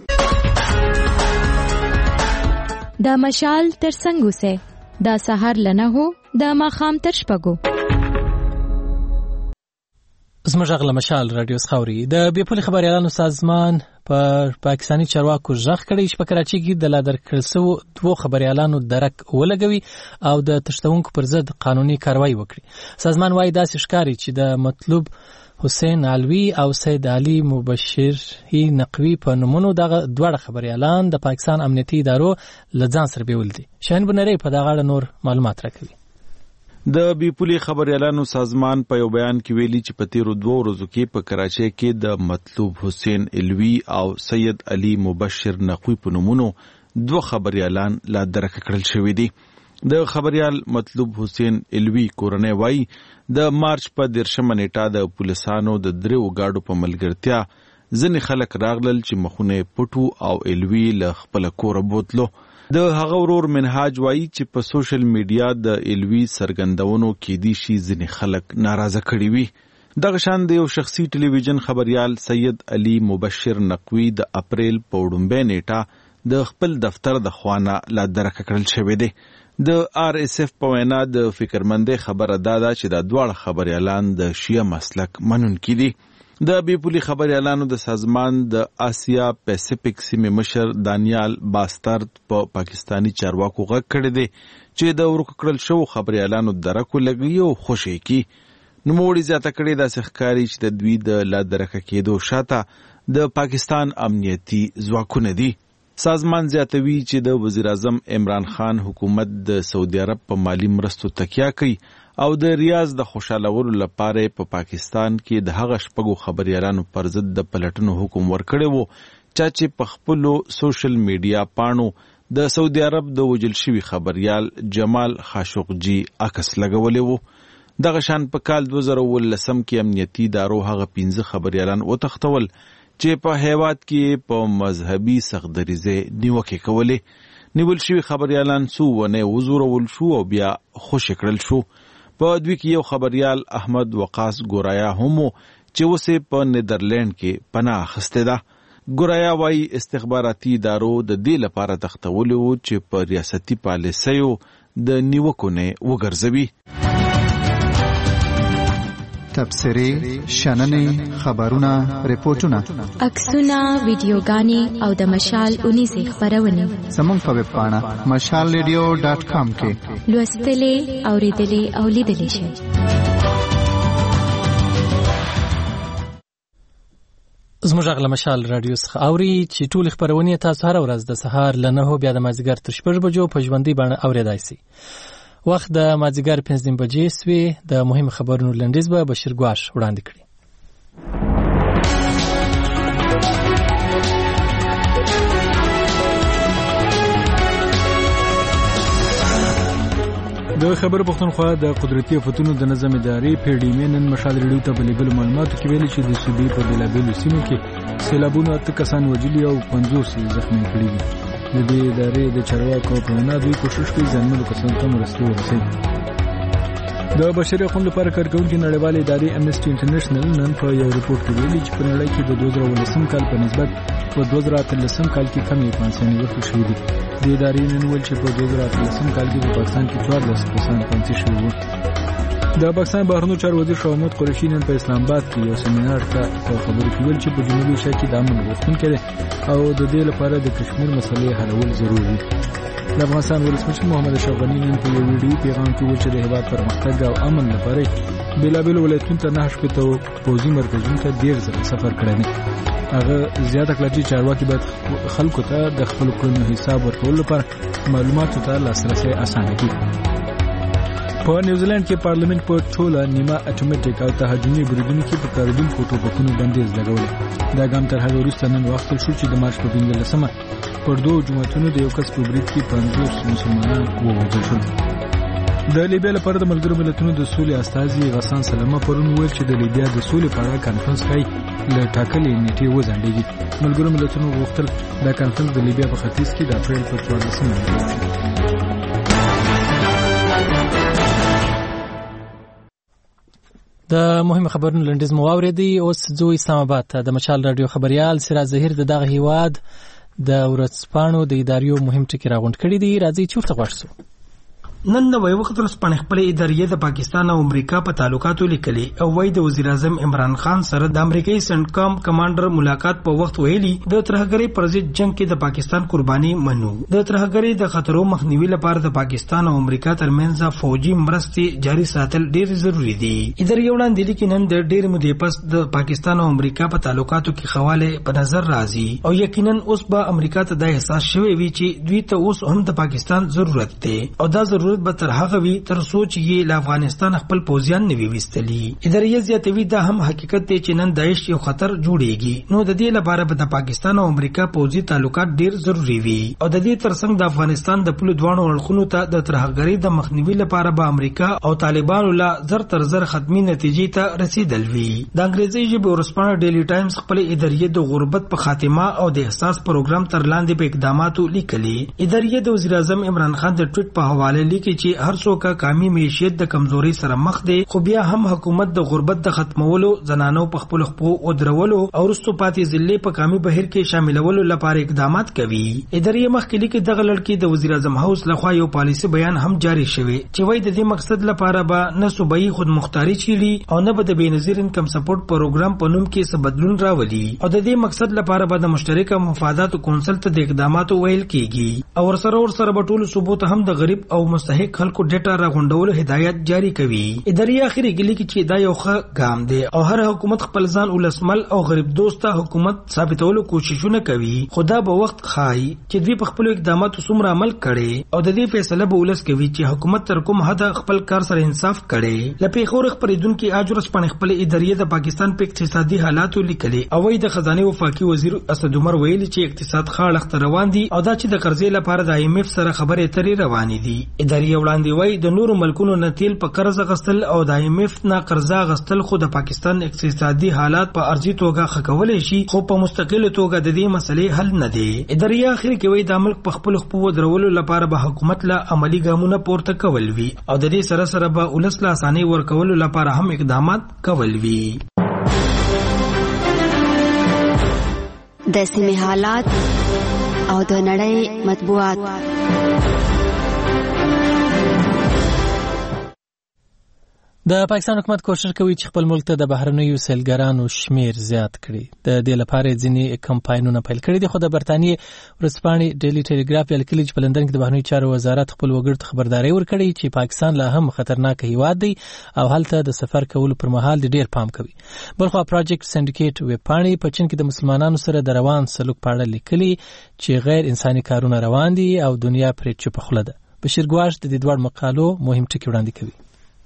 دا مشال تر څنګه سه دا سحر لنه هو دا ماخام تر شپګو زموږ غل مشال رادیو سخوري د بیپولي خبريالانو سازمان په پاکستاني چارواکو ژغ کړی چې په کراچۍ کې د لادر کړسو دوه خبريالانو درک ولګوي او د تشتونکو پر ضد قانوني کاروایی وکړي. سازمان وايي داسې ښکاري چې د مطلوب حسین علوي او سید علي مبشر نقوي په نومونو دغه دوه خبريالان د پاکستان امنیتي ادارو لځان سره بیول دي. شاهین بنری په دغه اړه نور معلومات راکوي. د بیپولي خبريالانو سازمان په یو بیان کې ویلي چې په تیرو دوه ورځو کې په کراچۍ کې د مطلوب حسین علوي او سید علي مبشر نقوي په نومونو دوه خبريالان لا درک کړل شوی دي. د خبريال مطلوب حسین علوي کورنۍ وایي د مارچ په دیرشمه نیټه د پولیسانو د دریو گاډو په ملګرتیا ځینې خلک راغلل چې مخونه پټو او علوي له خپل کور بوتلو. د هغه ورور منهاج وایي چې په سوشل میډیا د علوي سرګندونو کې دي شي ځینې خلک ناراضه کړي وي. دغه شان د یو شخصي ټلویزیون خبريال سید علي مبشر نقوي د اپریل په وړاندې نیټه د خپل دفتر د خوانه لا درک کړل شوی دی. د آر اس اف په وینا د فکرمندۍ خبره دادا چې د دواړه خبريالان د شیعه مسلک منونکي دي. د بیپولي خبريالانو د سازمان د آسیا پیسفیک سیمې مشر دانیال باسترد په پا پاکستانی چارواکو غږ کړی دی چې د ورک کړل شو خبريالانو درکو لګي او خوشي کی. نوموړي زیاته کړی د ښکاری چې د دوی د لا درک کېدو شاته د پاکستان امنیتي ځواکونه دي. سازمان زیاتوي چې د وزیر اعظم عمران خان حکومت د سعودي عرب په مالی مرستو تکیه کوي او د ریاض د خوشالولو لپاره په پا پاکستان کې د هغه شپږو خبريالانو پر ضد د پلټنو حکم ورکړی وو چې په خپل سوشل میډیا پاڼو د سعودي عرب د وجل شوی خبريال جمال خاشقجي عکس لګولې وو. دغه شان په کال دوه زره ولسم کې امنیتي ادارو هغه پنځه خبريالان وتښتول چې په هیواد کې په مذهبي سختدریزه نیوکه کولې. نیول شوی خبريالان سو ونه وزورول شو او بیا خوش کړل شو. په دوی کې یو خبريال احمد وقاص ګورایا هم چې وسه په نیدرلند کې پناه اخسته ده. ګورایا وايي استخباراتي ادارو د دې لپاره تختولو چې په ریاستي پالیسیو د نیوکو نه وګرځوي. تبصرې شننې خبرونه ریپورتونه عکسونه ویډیوګانې او د مشال اونیزې خبرونه زموږ په ویب پاڼه مشال ریډیو ډاټ کام کې لوستلې اوریدلې او لیدلې شئ. زموږ غلا مشال رادیو څخه اوري چې ټول خبرونه تاسو هر ورځ د سهار له نهو بیا د مازیګر تر شپږ بجو په ژوندۍ بڼه اوریدای شئ. وخت د مازیګر پنځه نیم بجې سوي. د مهم خبرونو لنډیز به بشیر ګواش وړاندې کړي. د خبر پښتونخوا د قدرتي آفتونو د نظم ادارې پی ډي ام نن مشال ریډیو ته بلیبل معلوماتو کې ویلي چې د صوبې په بېلابېلو سیمو کې سیلابونو اته کسان وژلي او پنځوس زخمي کړي دي. د دې ادارې د چارواکو په وینا دوی کوشش کوي ځانمنو کسانو ته مرستې ورسوي. د بشري حقوقو لپاره کارکوونکې نړیوالې ادارې امنسټي انټرنیشنل نن په یو ریپورت کې ویلي چې په نړۍ کې د دوه زره ولسم کال په نسبت په دوه زره اتلسم کال کې کمې پانسیانې ورکړل شوې دي. د ادارې نن ویل چې په دوه زره اتلسم کال کې په پاکستان کې څوارلس کسان پانسي شوي وو. د پاکستان بهرنیو چارو وزیر شاه محمود قریشي نن په اسلام آباد کې یو سیمینار ته په خبرو کې ویل چې په جنوبي ایشیا کې د امن غوښتونکي دي او د دې لپاره د کشمیر مسلې حلول ضروري دي. د افغانستان ولسمشر محمد اشرف غني نن په یو ویډیو پیغام کې ویل چې د هېواد پرمختګ او امن لپاره بېلابېلو ولایتونو ته نهه شپېته پوځي مرکزونو ته ډېر ځله سفر کړی دی. هغه زیاته کړه چې چارواکي باید خلکو ته د خپلو کړنو حساب ورکولو لپاره معلوماتو ته لاسرسی اسانه کړي. په نیوزیلند کې پارلیمنت په ټوله نیمه اټومیټیک او تهاجمي بریدونو کې په کاروونکو ټوپکونو بندیز لګولی. دا ګام تر هغه وروسته نن واخیستل شو چې د مارچ په پنځلسمه پر دوو جوماتونو د یو کس په برید کې پنځوس مسلمانان ووژل شول. د لیبیا لپاره د ملګرو ملتونو د سولې استازي غسان سلامه پرون وویل چې د لیبیا د سولې په اړه کانفرنس کوي له ټاکلې نیټې وځنډېږي. ملګرو ملتونو غوښتل دا کانفرنس د لیبیا په ختیځ کې د اپریل په څوارلسمه وشي. د مهم خبرونو لنډیز مو واورېدی. اوس ځو اسلام آباد ته. د مشال رادیو خبريال سراج ظهیر د دغه هیواد د ورځپاڼو د اداریو مهم ټکي راغونډ کړي دي. راځي چې ورته غواړو. نن نوې وخت ورځپاڼې خپل ادارې د پاکستان او امریکا په تعلقاتو لیکلي او وايي د وزیر اعظم عمران خان سره د امریکایي سنټکام کمانډر ملاقات په وخت ویلي د ترهګرۍ پر ضد جنگ کې د پاکستان قرباني منو. د ترهګرۍ د خطرو مخنیوي لپاره د پاکستان او امریکا ترمنځ فوجي مرستې جاري ساتل ډېر ضروری دي. ادارې وړاندې لیکي نن د ډېر مودې پس د پاکستان او امریکا په تعلقاتو کې خواله په نظر راځي او یقینا اوس به امریکا ته د احساس شوی وي چې دوی ته اوس هم د پاکستان ضرورت دی او دا ضرورت به تر هغه وي تر سوچ یې له افغانستان خپل پوځیان نه وي وستلي. ادارې زیاتوي دا هم حقیقت دی چې نن داعش یو خطر جوړیږي نو د دې لپاره به د پاکستان او امریکا پوځي تعلقات ډیر ضروری وي او د دې ترڅنګ د افغانستان د پلو دوانو اړخونو ته د ترهګرۍ د مخنیوي لپاره به امریکا او طالبانو له زر تر زر ختمي نتیجې ته رسیدل وي. د انګریزي ژبې ورځپاڼه ډیلی ټایمز خپل ادارې د غربت په خاتمه او د احساس پروګرام تر لاندې په اقداماتو لیکلي. ادارې د وزیر اعظم عمران خان د ټویټ په حواله لیکي چې هر څوک کامی معیشت د کمزوري سره مخ دی خو بیا هم حکومت د غربت د ختمولو زنانو په خپل خپو او درولو او رستو پاتې ضلع په کامی بهیر کې شاملولو لپاره اقدامات کوي. ادارې مخکې لیکي دغه لړکی د وزیر اعظم هاوس لخوا یو پالیسي بیان هم جاری شوی چې وایي د دې مقصد لپاره به نه صوبایي خودمختاري چیري او نه به د بېنظیر انکم سپورټ پروګرام په نوم کې څه بدلون راولي او د دې مقصد لپاره به د مشترکه مفاداتو کونسل ته د اقداماتو ویل کیږي او ورسره ورسره به ټول صوبو ته هم د غریب او مستحق خلکو ډیټا راغونډولو هدایت جاری کوي. ادارې اخري کې لیکي چې دا یو ښه ګام دی او هر حکومت خپل ځان ولسمل او غریب دوسته حکومت ثابتولو کوششونه کوي خو دا به وخت ښایي چې دوی په خپلو اقداماتو څومره عمل کړي او د دې فیصله به ولس کوي چې حکومت تر کوم حده خپل کار سره انصاف کړي. له پیښور خپرېدونکي اج ورځپاڼې خپل ادارې د پاکستان په اقتصادي حالاتو لیکلي او وايي د خزانه وفاقي وزیر اسد عمر ویلي چې اقتصاد ښه اړخ ته روان دي او دا چې د قرضې لپاره د آی ایم ایف سره خبرې اترې روانې دي. ادارې وړاندې وايي د نورو ملکونو نه تیل په قرض غستل او د آی ایم ایف نه قرض غستل خو د پاکستان اقتصادي حالات په ارزي توګه ښه کولای شي خو په مستقله توګه د دې مسلې حل نه دی. ادارې اخر کې وایي د ملک په خپل خپل درولو لپاره به حکومت له عملی ګامونه پورته کول وي او د دې سره سره به ولس له اسانۍ ورکولو لپاره هم اقدامات کول وي. د سیمې حالات او د نړۍ مطبوعات. د پاکستان حکومت کوشش کوي چې خپل ملک ته د بهرنیو سیلګرانو شمیر زیات کړي. د دې لپاره ځینې کمپاینونه پیل کړي دي، خو د برتانیې ورځپاڼې ډیلی ټیلیګراف یې لیکلي چې په لندن کې د بهرنیو چارو وزارت خپل وګړو ته خبرداری ورکړی چې پاکستان لا هم خطرناک هیواد دی او هلته د سفر کولو پر مهال د ډیر پام کوي. بلخو پروجیکټ سندیکیټ ویبپاڼې په چین کې د مسلمانانو سره د روان سلوک په اړه لیکلي چې غیر انساني کارونه روان دي او دنیا پرې چوپه خوله ده. بشیر ګواش د دې دوه مقالو مهم ټکي وړاندې کوي.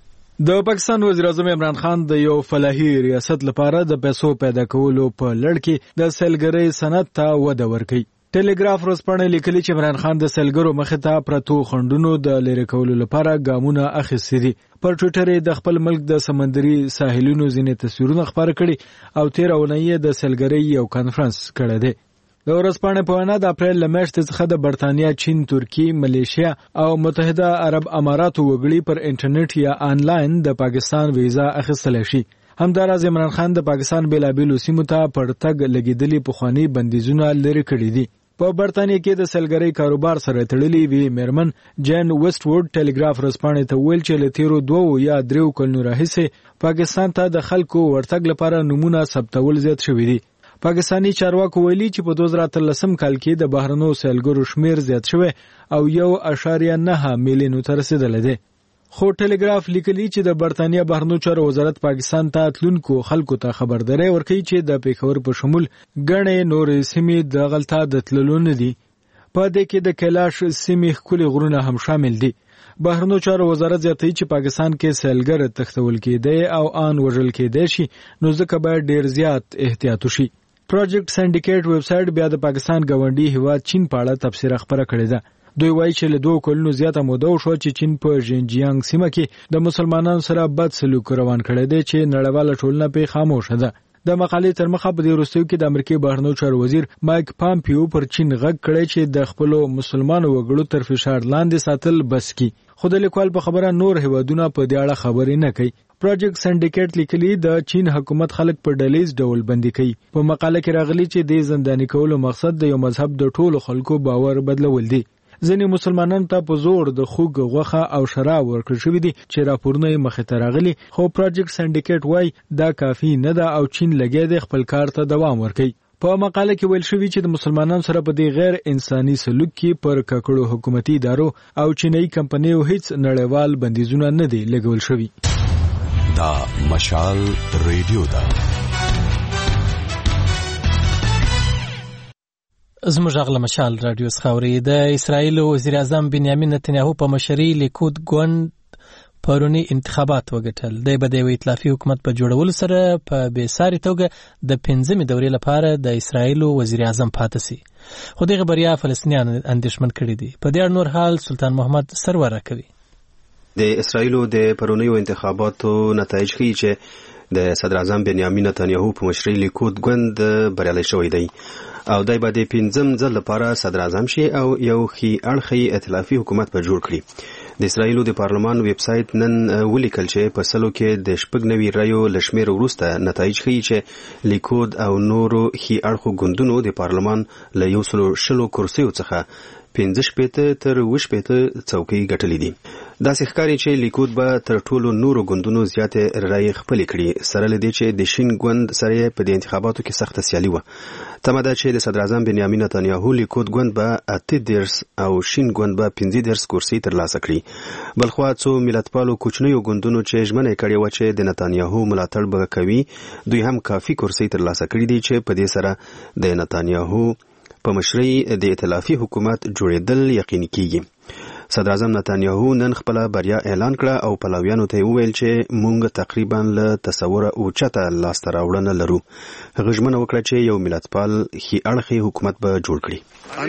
د پاکستان وزیر اعظم عمران خان د یو فلاحي ریاست لپاره د پیسو پیدا کولو په لړ کې د سیلګرۍ صنعت ته وده ورکوي. ټیلیګراف ورځپاڼې لیکلي چې عمران خان د سیلګرو مخې ته پرتو خنډونو د لرې کولو لپاره ګامونه اخیستي دي. پر ټویټر یې د خپل ملک د سمندري ساحلونو ځینې تصویرونه خپاره کړي او تیر اونۍ یې د سیلګرۍ یو کانفرنس کړی دی. د ورځپاڼې په وینا د اپریل له میاشتې څخه د برتانیا، چین، ترکی، ملیشیا او متحده عرب اماراتو وګړي پر انټرنیټ یا آنلاین د پاکستان ویزا اخیستلی شي. همداراز عمران خان د پاکستان بیلابیلو سیمو ته پر تګ لګېدلي پخواني بندیزونه لرې کړي دي. په برتانیې کې د سیلګرۍ کاروبار سره تړلي وی میرمن جین ویسټ ووډ ټیلیګراف ورځپاڼې ته ویل چې له تیرو دوو یا دریو کلونو راهیسې پاکستان ته د خلکو ورتګ لپاره نومونه ثبتول زیات شوي دي. پاکستانی چارواکو ویلي چې په دوه زره اتلسم کال کې د بهرنو سیلګرو شمیر زیات شوی او یو اعشاریه نه میلیونو ته رسیدلی دی. خو ټیلیګراف لیکلي چې د برتانیا بهرنیو چارو وزارت پاکستان ته تلونکو خلکو ته خبرداری ورکوي چې د پیښور په شمول ګڼې نورې سیمې دغلته د تللو نه دي. په دې کې د کیلاش سیمې ښکلي غرونه هم شامل دي. بهرنیو چارو وزارت زیاتوي چې پاکستان کې سیلګر تښتول کېدی او آن وژل کېدی شي، نو ځکه باید ډیر زیات احتیاط وشي. پروجیکټ سندیکیټ ویب سایټ بیا د پاکستان ګاونډي هیواد چین په اړه تبصره خپره کړې ده. دوی وایي چې له دوه کلونو زیاته موده وشوه چې چین په ژینجیانګ سیمه کې د مسلمانانو سره بد سلوک روان کړی دی چې نړیواله ټولنه پرې خاموشه ده. د مقالې تر مخه په دې وروستیو کې د امریکای بهرنیو چارو وزیر مایک پامپیو پر چین غږ کړی چې د خپلو مسلمانو وګړو تر فشار لاندې ساتل بس کی. خو د لیکوال په خبره نور هیوادونه په دې اړه خبرې نه کوي. پروجیکټ سندیکیټ لیکلي د چین حکومت خلک په ډلیز ډول بندي کوي. په مقاله کې راغلي چې د زنداني کولو مقصد د یو مذهب د ټولو خلکو باور بدلول دي. ځینې مسلمانانو ته په زور د خوږ غوښه او شراب ورکړل شوي دي چې راپورونه یې مخې ته راغلي، خو پروجیکټ سندیکیټ وایي دا کافي نه ده او چین لګیا دی خپل کار ته دوام ورکوي. په مقاله کې ویل شوي چې د مسلمانانو سره په دې غیر انساني سلوک کې پر ککړو حکومتي ادارو او چینایي کمپنیو هیڅ نړیوال بندیزونه نه دي لګول شوي. دا مشال ریډیو ده. زموږ غږ له مشال رادیو څخه اورئ. د اسرایل وزیر اعظم بنیامین نتنیاهو په مشرۍ لیکود ګوند پرونی انتخابات وګټل. د بده وی ائتلافي حکومت په جوړولو سره په بیساري توګه د پنځمې دورې لپاره د اسرایل وزیر اعظم پاتې سي. خو دغه بریا فلسطینیان اندېښمن کړي دي. په دې اړه نور حال سلطان محمد سرور راکوي. د اسرایل د پرونیو انتخاباتو نتایج ښیي چې د صدر اعظم بنیامین نتنیاهو په مشرۍ لیکود ګوند بریالی شوی دی او دای به د پنځم ځل لپاره صدر اعظم شي او یو ښي اړخی ائتلافي حکومت په جوړ کړي. د اسرایل د پارلمان ویب سایت نن ولیکل چې په سلو کې د شپږ نوي رایو له شمېر وروسته نتایج ښیي چې لیکود او نورو ښي اړخو ګوندونو د پارلمان له یو سلو شلو کرسیو څخه پنځه شپېته تر اووه شپېته څوکۍ ګټلې دي. داسې ښکاري چې لیکود به تر ټولو نورو ګوندونو زیاتې رایې خپلې کړي، سره له دې چې د شین ګوند سره په دې انتخاباتو کې سخته سیالي وه. تمه ده چې د صدر اعظم بنیامین نتنیاهو لیکود ګوند به اته دېرش او شین ګوند به پنځه دېرش کرسۍ ترلاسه کړي. بلخوا څو ملتپالو کوچنیو ګوندونو چې ژمنه کړې وه چې د نتنیاهو ملاتړ به کوي، دوی هم کافي کرسۍ ترلاسه کړي دي چې په دې سره د نتنیاهو په مشرۍ د ائتلافي حکومت جوړېدل یقیني کیږي. صدر اعظم نتنیاهو نن خپل بریا اعلان کړه او پلویانو ته وویل چې موږ تقریبا له تصوره اوچته لاسته راوړنه لرو. هغه ژمنه وکړه چې یو ملتپال ښي اړخی حکومت به جوړ کړي.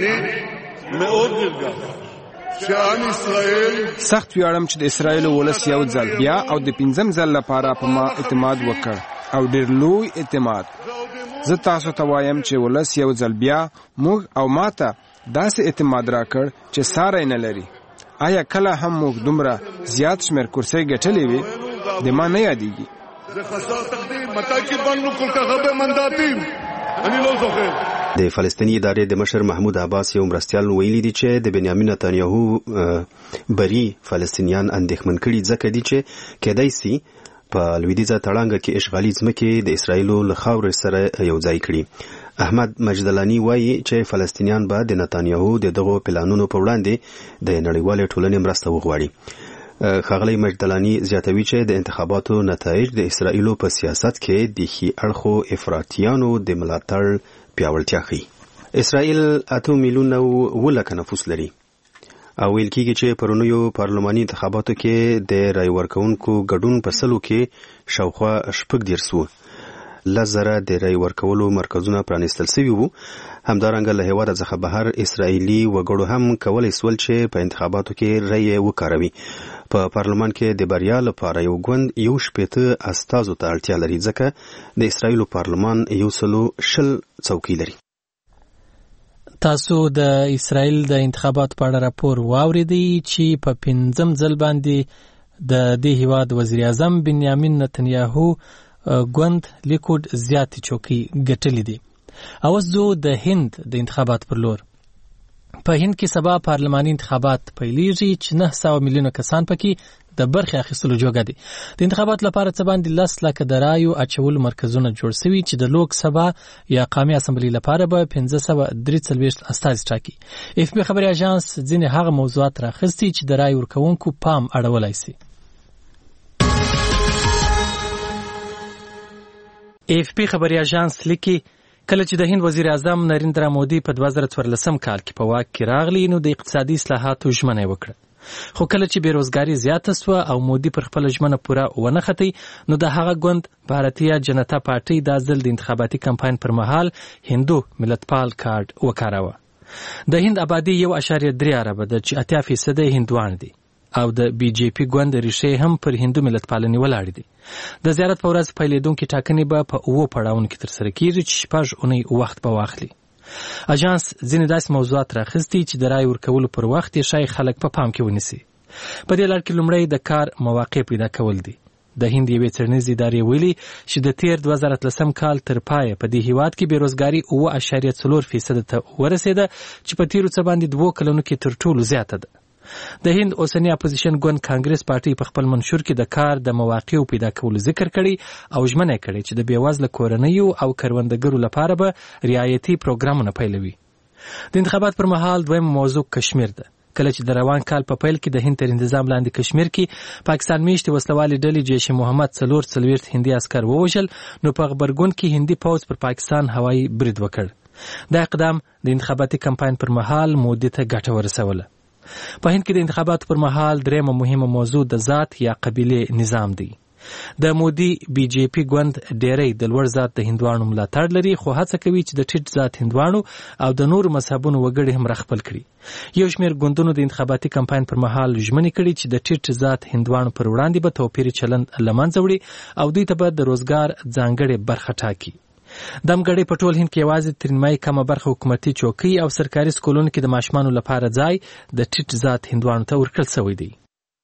سخت ویاړم چې د اسرایل ولس یو ځل بیا او د پنځم ځل لپاره په ما اعتماد وکړ او ډېر لوی اعتماد. زه تاسو ته وایم چې ولس یو ځل بیا موږ او ماته داسې اعتماد راکړ چې ساری نه لري. آیا کله هم موږ دومره زیات شمېر کرسۍ ګټلې وي؟ د ما نه یادېږي. د فلسطیني ادارې د مشر محمود عباس یو مرستیال ویلي دي چې د بنیامین نتنیاهو بری فلسطینیان اندېښمن کړي ځکه دي چې کېدای سي په لویدیځه تړانګه کې اشغالي ځمکې د اسرایلو له خاورې سره یو ځای کړي. احمد مجدلانی وایي چې فلسطینیان به د نتانیاهو د دغو پلانونو په وړاندې د نړیوالې ټولنې مرسته وغواړي. ښاغلی مجدلانی زیاتوي چې د انتخاباتو نتایج د اسرایلو په سیاست کې د ښي اړخو افراطیانو د ملاتړ پیاوړتیا ښيي. اسرائیل اته میلیونه ولکه نفوس لري او ویل کېږي چې پرونیو پارلماني انتخاباتو کې د رای ورکوونکو ګډون په سلو کې شاوخوا شپږ دېرش سوه لس زره د رای ورکولو مرکزونه پرانیستل سوي وو. همدارنګه له هېواده څخه بهر اسرائیلي وګړو هم کولی سول چې په انتخاباتو کې رای وکاروي. په پارلمان کې د بریا لپاره یو ګوند یو شپېته استازو ته اړتیا لري ځکه د اسرائیلو پارلمان یو سلو شل څوکۍ لري. تاسو د اسرائیل د انتخاباتو په اړه راپور واوریدئ چې په پنځم ځل باندې د دې هیواد وزیر اعظم بنیامین نتنیاهو ګوند لیکود زیاتې چوکۍ ګټلې دي. اوس زه د هند د انتخابات پر لور. په هند کې سبا پارلماني انتخابات پیلیږي چې نه سوه میلیونه کسان پکې د برخې اخیستلو جوګه دي. د انتخابات لپاره څه باندې لس لکه د رایو اچولو مرکزونه جوړ سوي چې د لوک سبا یا قومي اسمبلي لپاره به پنځه سوه درې څلوېښت استازي ټاکي. اف بي خبري اژانس ځینې هغه موضوعات راخیستي چې د رای ورکوونکو پام اړولی سي. اف بي خبري اژانس لیکي کله چې د هند وزیر اعظم نریندرا مودي په دوه زره څوارلسم کال کې په واک کې راغلی نو د اقتصادي اصلاحاتو ژمنه وکړه. خو کله چې بیروزګاری زیاته سوه او مودي پر خپل ژمنه پوره ونه ختی نو د هغه ګوند بھارتیه جنتا پارټي د ځل د انتخاباتي کمپاین پر مهال هندو ملتپال کارت وکاراوه. د هند آبادی یو اشاریه درې اربه ده چې اتیا فیصده هندوان دي او د بی جے پی ګوند ریښې هم پر هندو ملتپالنې ولاړې دي. د زیارت په ورځ پیلېدونکې ټاکنې به په اووه پړاوونو کې ترسره کېږي چې شپږ اونۍ وخت به واخلي. اژانس ځینې داسې موضوعات راخیستي چې د رای ورکولو پر وخت یې ښایي خلک په پام کې ونیسي. په دې لړ کې لومړی د کار مواقع پیدا کول دي. د هند یوې څېړنیزې ادارې ویلي چې د تیر دوه زره اتلسم کال تر پایه په دې هیواد کې بیروزګاري اووه اشاریه څلور فیصده ته ورسېده چې په تیرو څه باندې دوو کلونو کې تر ټولو زیاته ده. د هند اوسنی اپوزیشن ګوند کانګرس پارټي په خپل منشور کې د کار د مواقعو پیدا کولو ذکر کړی او ژمنه کړې چې د بېوزله کورنیو او کروندګرو لپاره به رعایتي پروګرامونه پیلوي. د انتخابات پر مهال دویم موضوع کشمیر ده. کله چې د روان کال په پیل کې د هند تر انتظام لاندې کشمیر کې پاکستان میشتې وسلوالې ډلې جیش محمد څلور څلوېښت هندي عسکر ووژل نو په غبرګون کې هندي پوځ پر پاکستان هوایي برید وکړ. دا اقدام د انتخاباتي کمپاین پر مهال مودي ته ګټه ورسوله. په هند کې د انتخاباتو پر مهال دریمه مهمه موضوع د ذات یا قبیلې نظام دی. د مودي بی جے پی ګوند ډېری د لوړ ذات د هندوانو ملاتړ لري خو هڅه کوي چې د ټیټ ذات هندوانو او د نورو مذهبونو وګړي هم راخپل کړي. یو شمېر ګوندونو د انتخاباتي کمپاین پر مهال ژمنې کړي چې د ټیټ ذات هندوانو پر وړاندې به توپیري چلند له منځه وړي او دوی ته به د روزګار ځانګړې برخه ټاکي. دمګړی په ټول هند کې یوازې تر نیمایي کمه برخه حکومتي چوکۍ او سرکاري سکولونو کې د ماشومانو لپاره ځای د ټیټ ذات هندوانو ته ورکړل شوی دی.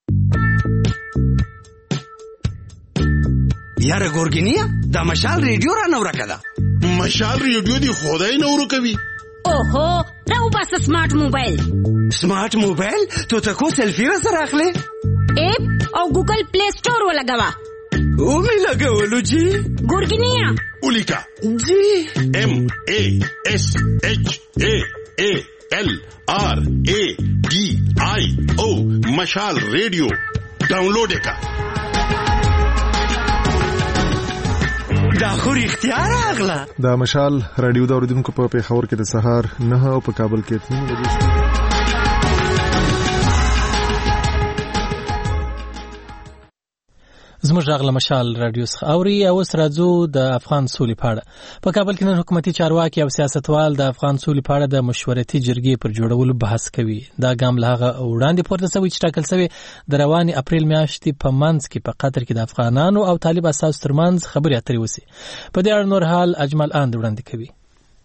یاره ګورګینیا دا مشال ریډیو را نه ورکه ده. مشال ریډیو دی خدای نه ورکوي. اوهو راو بس سمارټ موبایل. سمارټ موبایل تو ته کو سیلفي سره اخلي اپ او ګوګل پلی سٹور ولګوا او می لګولو جی ګورګینیا اولیکا جی ایم ای ایس ایچ ای ای ایل آر ای ڈی آئی او مشال ریڈیو ډاونلوډ کا. دا خو اختیار اغلا. دا مشال رادیو دا اوریدونکو په پیښور کې د سهار نه او په کابل کې اته بجې. زموږ غږ له مشال رادیو څخه اوري. اوس راځو د افغان سولې په اړه. په کابل کې نن حکومتي چارواکي او سیاستوال د افغان سولې په اړه د مشورتي جرګې پر جوړولو بحث کوي. دا ګام له هغه وړاندې پورته شوی چې ټاکل شوی د روانې اپریل میاشتې په منځ کې په قطر کې د افغانانو او طالب اساسو ترمنځ خبرې اترې وشي. په دې اړه نور حال اجمل اند وړاندې کوي.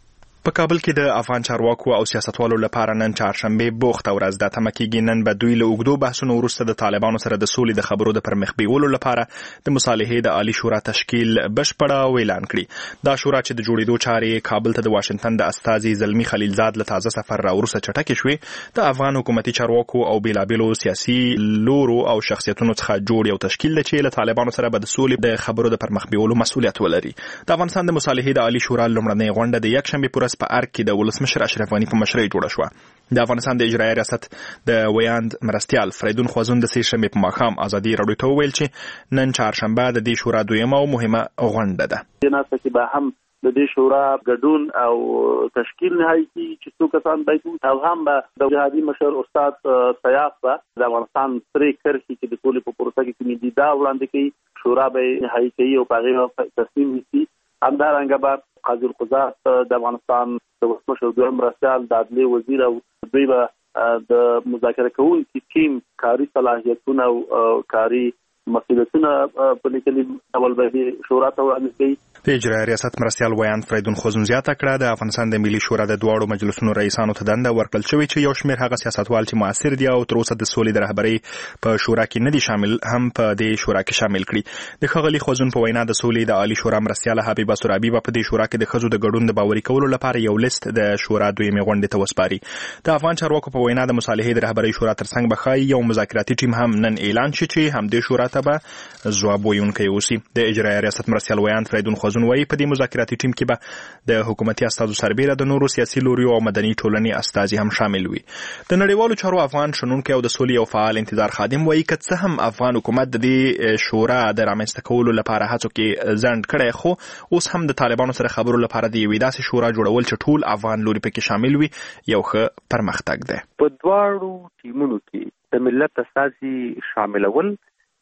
په کابل کې د افغان چارواکو او سیاستوالو لپاره نن چهارشنبه بوخته ورځ ده. تمه کېږي نن به دوی له اوږدو بحثونو وروسته د طالبانو سره د سولې د خبرو د پرمخ بیولو لپاره د مصالحې د عالی شورا تشکیل بشپړه اعلان کړي. دا شورا چې د جوړېدو چارې کابل ته د واشنگټن د استازي زلمی خلیلزاد له تازه سفر را وروسته چټکې شوې، د افغان حکومتي چارواکو او بیلابیلو سیاسي لورو او شخصیتونو څخه جوړ یو تشکیل دی چې له طالبانو سره به د سولې د خبرو د پرمخ بیولو مسؤلیت ولري. د افغانستان د مصالحې د عالی شورا لومړنۍ غونډه د یکشنبه پر ورځ په ارګ کې د ولسمشر اشرف غني په مشرۍ جوړه شوه. د افغانستان د اجرایي ریاست د ویاند مرستیال فریدون خوازون د سې شنبه په ماښام ازادي راډیو ته وویل چې نن چهارشنبه د دې شورا دویمه او مهمه غونډه ده. جناسه کې به هم د دې شورا ګډون او تشکیل نهایی چې څو کسان باید او هم به د جهادي مشر استاد سیاف به د افغانستان پرې کرخي چې د ټولو په پروسه کې کومې دي دا وړاندې کوي، شورا به نهایی کوي او په هغه تصمیم نیسي. همدارنګه به قاضي القضات د افغانستان د ولسمشر دویم مرستیال د عدلیې وزیر او دوی به د مذاکره کوونکي ټیم کاري صلاحیتونه او کاري مسؤلیتونه په لیکلي ډول به شورا ته وړاندې کوي. د اجرایي ریاست مرستیال ویاند فریدون خوازون زیاته کړه د افغانستان د ملي شورا د دواړو مجلسونو رئیسانو ته دنده ورکړل شوې چې یو شمېر هغه سیاستوال چې معاصر دي او تر اوسه د سولې د رهبرۍ په شورا کې نه دي شامل هم په دې شورا کې شامل کړي. د ښاغلي خوازون په وینا د سولې د عالی شورا مرستیال حبیبه سرابي به په دې شورا کې د ښځو د ګډون د باوري کولو لپاره یو لیست د شورا دویمې غونډې ته وسپاري. د افغان چارواکو په وینا د مصالحې د رهبرۍ شورا ترڅنګ به ښایي یو مذاکراتي ټیم هم نن اعلان شي چې همدې شورا ته به ځواب ویونکی اوسي. د اجرایي ریاست مرستیال ویاند فریدون خوازون وایي په دې مذاکراتي ټیم کې به د حکومتي استازو سربېره د نورو سیاسي لوریو او مدني ټولنې استازي هم شامل وي. د نړیوالو چارو افغان شنونکي او د سولې او فعال انتظار خادم وایي که څه هم افغان حکومت د دې شورا د رامنځته کولو لپاره هڅو کې ځنډ کړی، خو اوس هم د طالبانو سره خبرو لپاره د یوې داسې شورا جوړول چې ټول افغان لوري پکې شامل وي یو ښه پرمختګ دی. په دواړو ټیمونو کې د ملت استازي شاملول،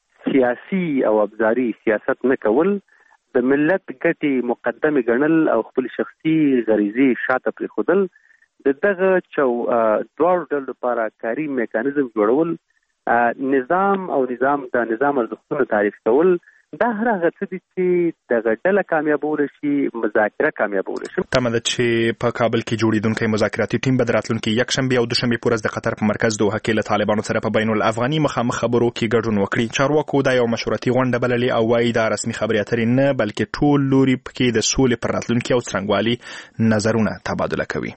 سیاسي او ابزاري سیاست نه کول، د ملت ګټې مقدمه ګڼل او خپل شخصي غریزي شاته پرېښودل، د دغه چو دواړو ډلو لپاره کاري میکانیزم جوړول، نظام او نظام د نظام ارزښتونه تعریف کول، دا هر هغه څه دي چې دغه ډله کامیابول شي، مذاکره کامیابول شي. تمه ده چې په کابل کې جوړېدونکی مذاکراتي ټیم به د راتلونکي یکشنبې او دوشنبې په ورځ د قطر په مرکز دوحه کې له طالبانو سره په بین الافغاني مخامخ خبرو کې ګډون وکړي. چارواکو دا یو مشورتي غونډه بللې او وایي دا رسمي خبرې اترې نه بلکې ټول لوري پکې د سولې پر راتلونکي او څرنګوالي نظرونه تبادله کوي.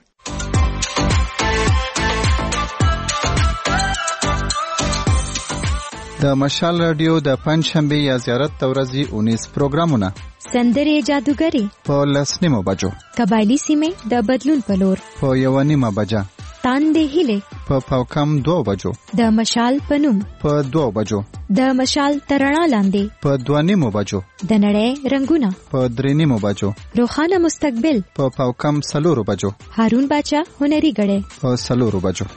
د مشال رادیو د پنځشنبه یا زیارت د ورځې اونیس پروګرامونه: سندرې جادوګری په لس نیمو بجو، قبایلی سیمې د بدلون په لور په یو نیمه بجه، تاندې هیلې په پاوکم دوه بجو، د مشال پنوم په دوه بجو، د مشال ترڼا لاندې په دوه نیمو بجو، د نړۍ رنگونه په درې نیمو بجو، روخانه مستقبل په پاوکم سلورو بجو، هارون باچا هنري غړې په سلورو بجو.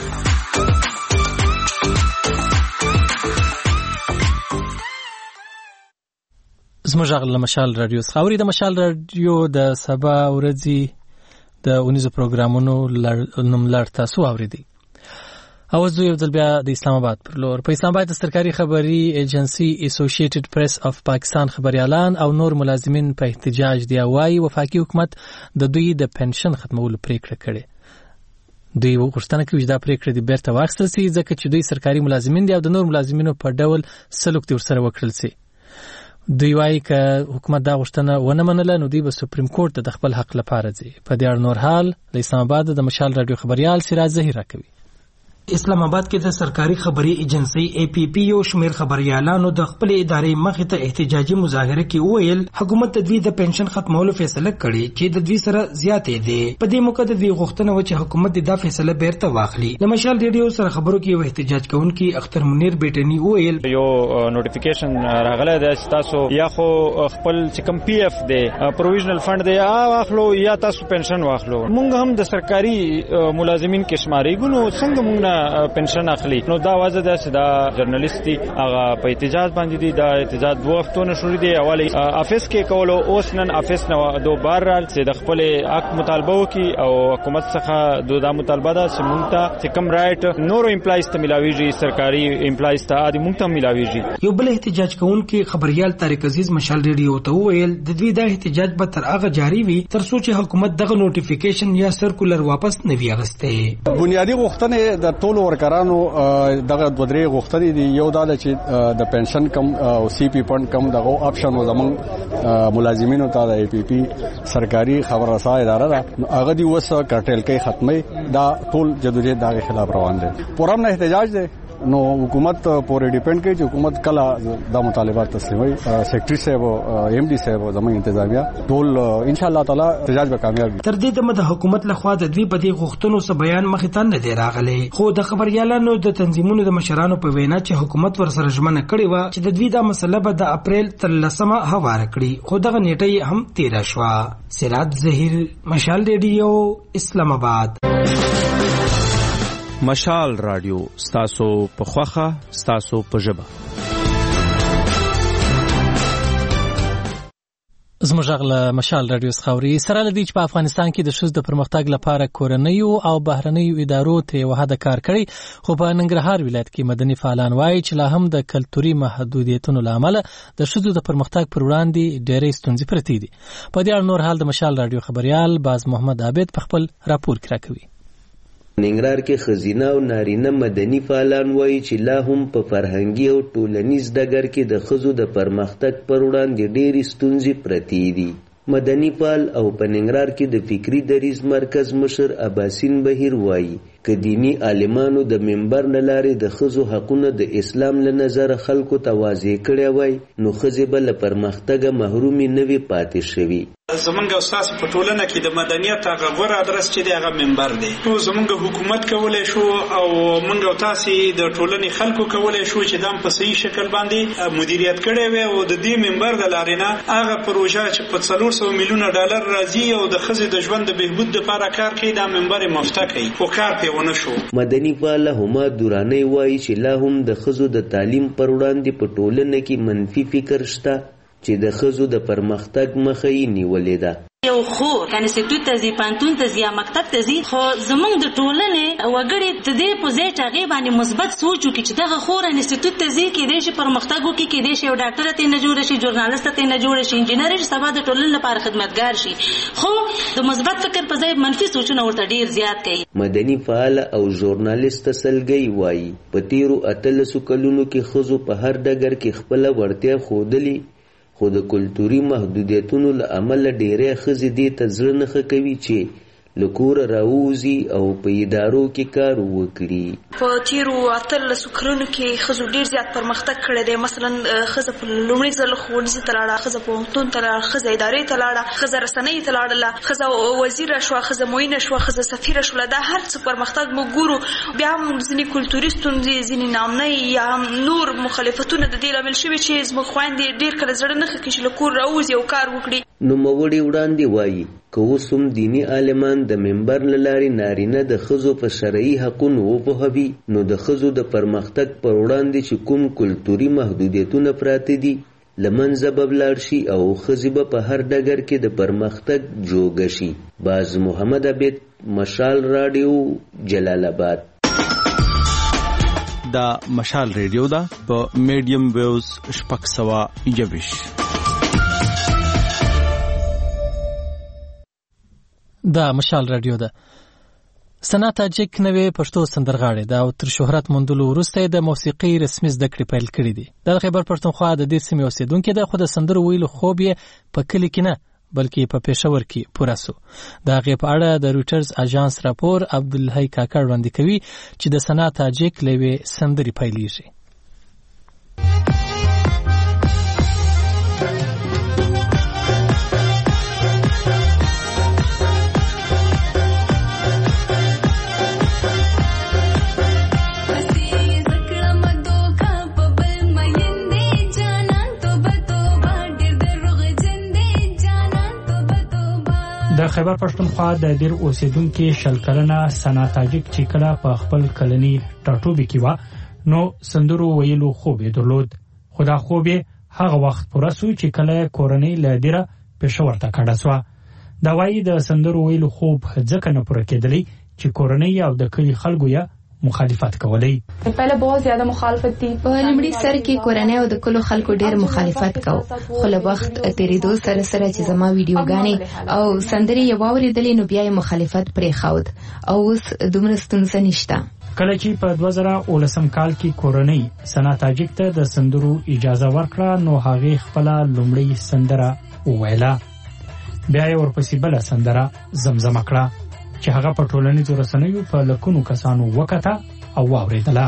زموږ غږ له مشال رادیو څخه اوري. د مشال رادیو د سبا ورځې د اونیزو پروګرامونو نوملړ تاسو اوریدي. اوس یو ځل بیا د اسلام آباد پر لور. په اسلام آباد د سرکاري خبري ایجنسی اسوسییټډ پریس اف پاکستان خبريالان او نور ملازمین په احتجاج دی وايي وفاقي حکومت د دوی د پنشن ختمولو پریکړه کړې. دوی وغوښتنه کوي چې دا پریکړه د بیرته واخیستل شي ځکه چې دوی سرکاري ملازمین دي او د نور ملازمینو په ډول سلوک دي ورسره وکړل شي. دوی وايي که حکومت دا غوښتنه ونه منله نو دوی به سپریم کورټ ته د خپل حق لپاره ځي. په دې اړه نور حال د اسلام آباد د مشال رادیو خبريال سراج زهیر راکوي. اسلام آباد کې د سرکاري خبري ایجنسی ای پی پی یو شمیر خبريالانو د خپل ادارې مخې ته احتجاجي مظاهره کې وویل حکومت د دوی د پنشن ختمولو فیصله کړې چې د دوی سره زیاتې دي. په دې موقع د دوی غوښتنه و چې حکومت دا فیصله بیرته واخلي. د مشال ریډیو سره خبرو کې یو احتجاج کوونکی اختر منیر بیٹنی وویل یو نوټیفیکیشن راغله د تاسو یا خو خپل چې کم پی اف دی پروویژنل فند دی واخلو یا تاسو پنشن واخلو. مونږ هم د سرکاري ملازمین کې شمارېږو نو څنګه مونږ پنشن اخلي نو دا وجه ده چې دا ژورنالیست دي هغه په احتجاج باندې دي دا احتجاج دوه وختونه شروع دي اولی افیس کې کولو اوس نن افیس نو دوباره چې د خپل حق مطالبه وکي او حکومت څخه دا مطالبه ده چې مونږ ته چې کم رائټ نورو امپلایز ته ملاويږي سرکاري امپلایز ته عادي مونږ ته ملاويږي. یو بل احتجاج کوونکی خبريال طارق عزیز مشال ریډیو ته وویل د دوی د احتجاج به تر هغه جاری وي تر څو چې حکومت دغه نوټیفیکیشن یا سرکولر واپس نه وي اغسته. بنیادی غوښتنې د ټولو ورکرانو دغه دوه درې غوښتنې دي. یو دا چې د پنشن کم او سی پی فند کم دغه آپشن و زمون ملازمینو ته د ای پی پی سرکاري خبر رساۍ اداره ده هغه دی وسه کارټل کې ختمه دا ټول جدوجہد دغه خلاف روان دي. پرم نه احتجاج ده نو حکومت پورې ډیپند کوي چې حکومت کله د مطالبات تسلیمي. سیکریټری صاحب او ایم ډي صاحب زموږ انتظامیه ټول ان شاء الله تعالی احتجاج به کامیاب وي. تر دې دمه د حکومت لخوا د دوی په دې غوښتنو څخه بیان مخې ته نه دی راغلی خو د خبريالانو د تنظیمونو د مشرانو په وینا چې حکومت ورسره ژمنه کړې و چې د دوی د مسله به د اپریل تر لسمه هواره کړي خو دغه نیټه هم تیر شوه. سراج ظهیر مشال ریډیو اسلام آباد. مشال رادیو ستاسو په خوخه ستاسو په ژبه. زموږ غل مشال رادیو خاوري سره لدی چې په افغانستان کې د شوز د پرمختګ لپاره کورنیو او بهرنیو ادارو ته وحده کار کړي خو په ننګرهار ولایت کې مدني فعالان وایي چې لا هم د کلتوري محدودیتونو لامل د شوز د پرمختګ پر وړاندې ډېرې ستونزې پرتې دي. په دې اړه نور حال د مشال رادیو خبريال باز محمد عابد په خپل راپور کې راکوي. ننګرهار کې خزینه او نارینه مدني فعالان وایي چې لا هم په فرهنګي او ټولنیز ډګر کې د ښځو د پرمختګ پر وړاندې ډېرې ستونزې پرتې دي. مدني فعال او په ننګرهار کې د فکري دریځ مرکز مشر اباسین بهیر وایي که دینی عالمانو د منبر نه لارې د ښځو حقونه د اسلام له نظره خلکو ته واضح کړی وای نو ښځې به له پرمختګه محرومې نه وي پاتې شوي. زمونږ استاد په ټولنه کې د مدنیت هغه غوره ادرس چې دی هغه منبر دی. نو زمونږ حکومت کولای شو او موږ او تاسو د ټولنې خلکو کولای شو چې دام په صحیح شکل باندې مدیریت کړي وي او د دې منبر د لارې نه هغه پروژه چې په څلور سوه میلیونه ډالر راځي او د ښځې د ژوند د بهبود لپاره کار کوي دا منبر مفته کوي او کار پې ونه شو. مدني فعال هما دوراني وایي چې لا هم د ښځو د تعلیم پر وړاندې په ټولنه کې منفي فکر شته چې د ښځو د پرمختګ مخه یې نیولې ده. یو خو انسټیټیوټ ته ځي پانتون ته ځي یا مکتب ته ځي خو زمونږ د ټولنې وګړي د دې په ځای چې هغې باندې مثبت سوچ وکړي چې دغه خور انسټیټیوټ ته ځي کېدای شي پرمختګ وکړي کېدای شي یو ډاکټره ترې نه جوړه شي ژورنالسته ترې نه جوړه شي انجینر شي سبا د ټولنې لپاره خدمتګار شي خو د مثبت فکر په ځای منفي سوچونه ورته ډېر زیات کوي. مدني فعال او ژورنالست سلګۍ وایي په تیرو اتلسو کلونو کې ښځو په هر ډګر کې خپله وړتیا ښودلې خو د کلتوري محدودیتونو له امله ډېری ښځې دې ته زړه نه ښه کوي چې له کوره راووځي او په ادارو کې کار وکړي. په تیرو اتلسو کلونو کې ښځو ډېر زیات پرمختګ کړی دی. مثلا ښځه په لومړي ځل ښوونځي ته لاړه ښځه پوهنتون ته لاړه ښځه ادارې ته لاړه ښځه رسنۍ ته لاړله ښځه وزیره شوه ښځه معینه شوه ښځه سفیره شوله. دا هر څه پرمختګ موږ ګورو. بیا هم ځینې کلتوري ستونزې ځینې نامنۍ یا هم نور مخالفتونه د دې لامل شوي چې زموږ خویندې ډېر کله زړه نه ښه کوي چې له کور راووځي او کار وکړي. نوموړي وړاندې وایي که اوس هم دیني عالمان د منبر له لارې نارینه د ښځو په شرعي حقونو وپوهوي نو د ښځو د پرمختګ پر وړاندې چې کوم کلتوري محدودیتونه پراته دي له منځه به ولاړ شي او ښځې به په هر ډګر کې د پرمختګ جوګه شي. باز محمد عبید مشال رادیو جلال آباد. دا مشال ریډیو دا په میډیم ویوز شپږ سوه یوویشت. دا مشال رادیو ده. سنا تاجک نوې پښتو سندرغاړې ده او تر شهرت موندلو وروسته د موسیقي رسمي زده کړې پیل کړې دي. د خیبر پښتونخوا د دې سیمې اوسیدونکي ده خو د سندرو ویلو خوب یې په کلي کې نه بلکې په پېښور کې پوره سو. د هغې په اړه د رویټرز اژانس راپور عبدالحی کاکړ وړاندې کوي چې د سنا تاجک له یوې سندرې پیلېږي. د خیبر پښتونخوا د دیر اوسیدونکو شل کلنه سنا تاجک چې کله په خپل کلنی ټاټوبي کې و نو سندرو ویلو خوب درلود. خدا خوب هغه وخت پرسو چې کله کورنۍ له دیره پېښور ته کډه سو. دا وایي د سندرو ویلو خوب ځکه نه پوره کېدلی چې کورنۍ او د کلی خلکو یې مخالفت کولی. پهله बहुत ज्यादा مخالفت تھی. په لمړي سر کې کورنۍ او د کلو خلکو ډېر مخالفت کو. خو له وخت تیریدو سره سره چې زما ویډیوګانې او سندري یې واوریدلې نو بیا یې مخالفت پرې خاود او اوس دومره ستونزه نشته. کله چې په دوه زره اوولسم کال کې کورنۍ سنا تاجک ته د سندرو اجازه ورکړه نو هغه خپل لمړی سندره وویله. بیا یې ورپسې بل سندره زمزمه کړه چې هغه په ټولنیزو رسنیو په لکونو کسانو وکړه او واوریدله.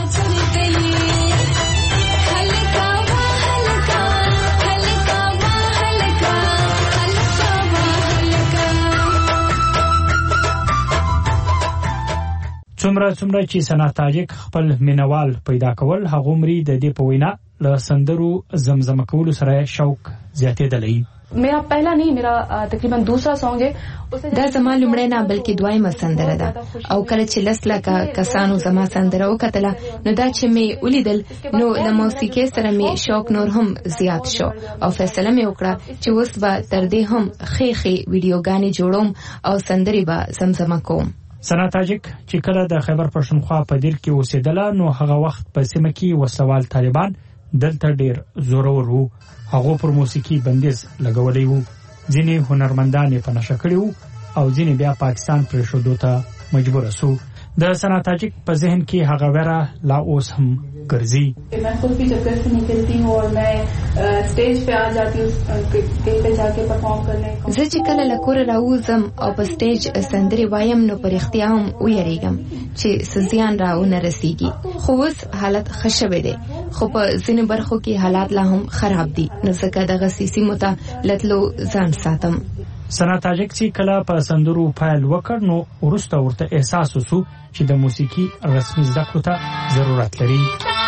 څومره څومره چې سنا تاجک خپل مینوال پیدا کول هغه مری د دې په وینا له سندرو زمزمه کولو سره شوق زیاتېدلی. मेरा पहला नहीं मेरा तकरीबन दूसरा सॉन्ग है. دا زما لمړی نه بلکې دویمه سندره ده او کله چې لس لکه کسانو زما سندره وکتله نو دا چې مې ولیدل نو د موسیقۍ سره مې شوق نور هم زیات شو او فیصله مې وکړه چې اوس به تر دې هم ښې ښې ویډیوګانې جوړوم او سندرې به زمزمه کوم. سنا تاجک چې کله د خیبر پښتونخوا په دیر کې اوسېدله نو هغه وخت په سیمه کې وسوال طالبان دلته ډیر زورور وو. هغه پر موسیقي بندیز لګولې وو. ځینې هنرمندان یې په نشه کړي وو او ځینې بیا پاکستان پرېښودو ته مجبور سو. د سنا تاجک په ذهن کې هغه ویره لا اوس هم ګرځي. मैं खुद भी चक्कर से निकलती हूँ और मैं स्टेज पे आ जाती हूँ कहीं पे जाके परफॉर्म करने. زه چې کله له کوره راوځم او په سټیج سندرې وایم نو پر اختیا هم ویریږم چې سزیان راونه رسیږي. خو اوس حالت ښه شوی دی خو په ځینې برخو کې حالات لا هم خراب دي نو ځکه دغه سیمو ته لتلو ځان ساتم. سنا تاجک چې کله په سندرو پیل وکړ نو وروسته ورته احساس وسو چې د موسیقي رسمي زده کړو ته ضرورت لري.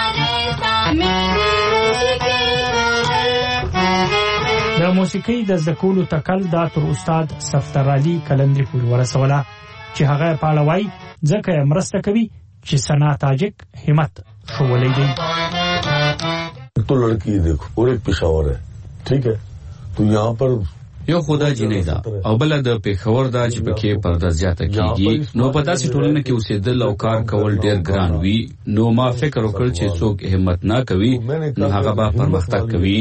د موسیقي د زده کولو تکل دا تر استاد صفدر علي کلندري پورې ورسوله چې هغه په اړه وایي ځکه یې مرسته کوي چې سنا تاجک همت ښوولی دی. तो लड़की देखो और एक पेशावर है ठीक है तो यहाँ पर یو خدا جنې ده او بل د پیښور دا چې پکې پرده زیاته کیږي نو په داسې ټولنه کې اوسېدل او کار کول ډېر ګران وي نو ما فکر وکړ چې څوک همت نه کوي نو هغه به پرمختګ کوي.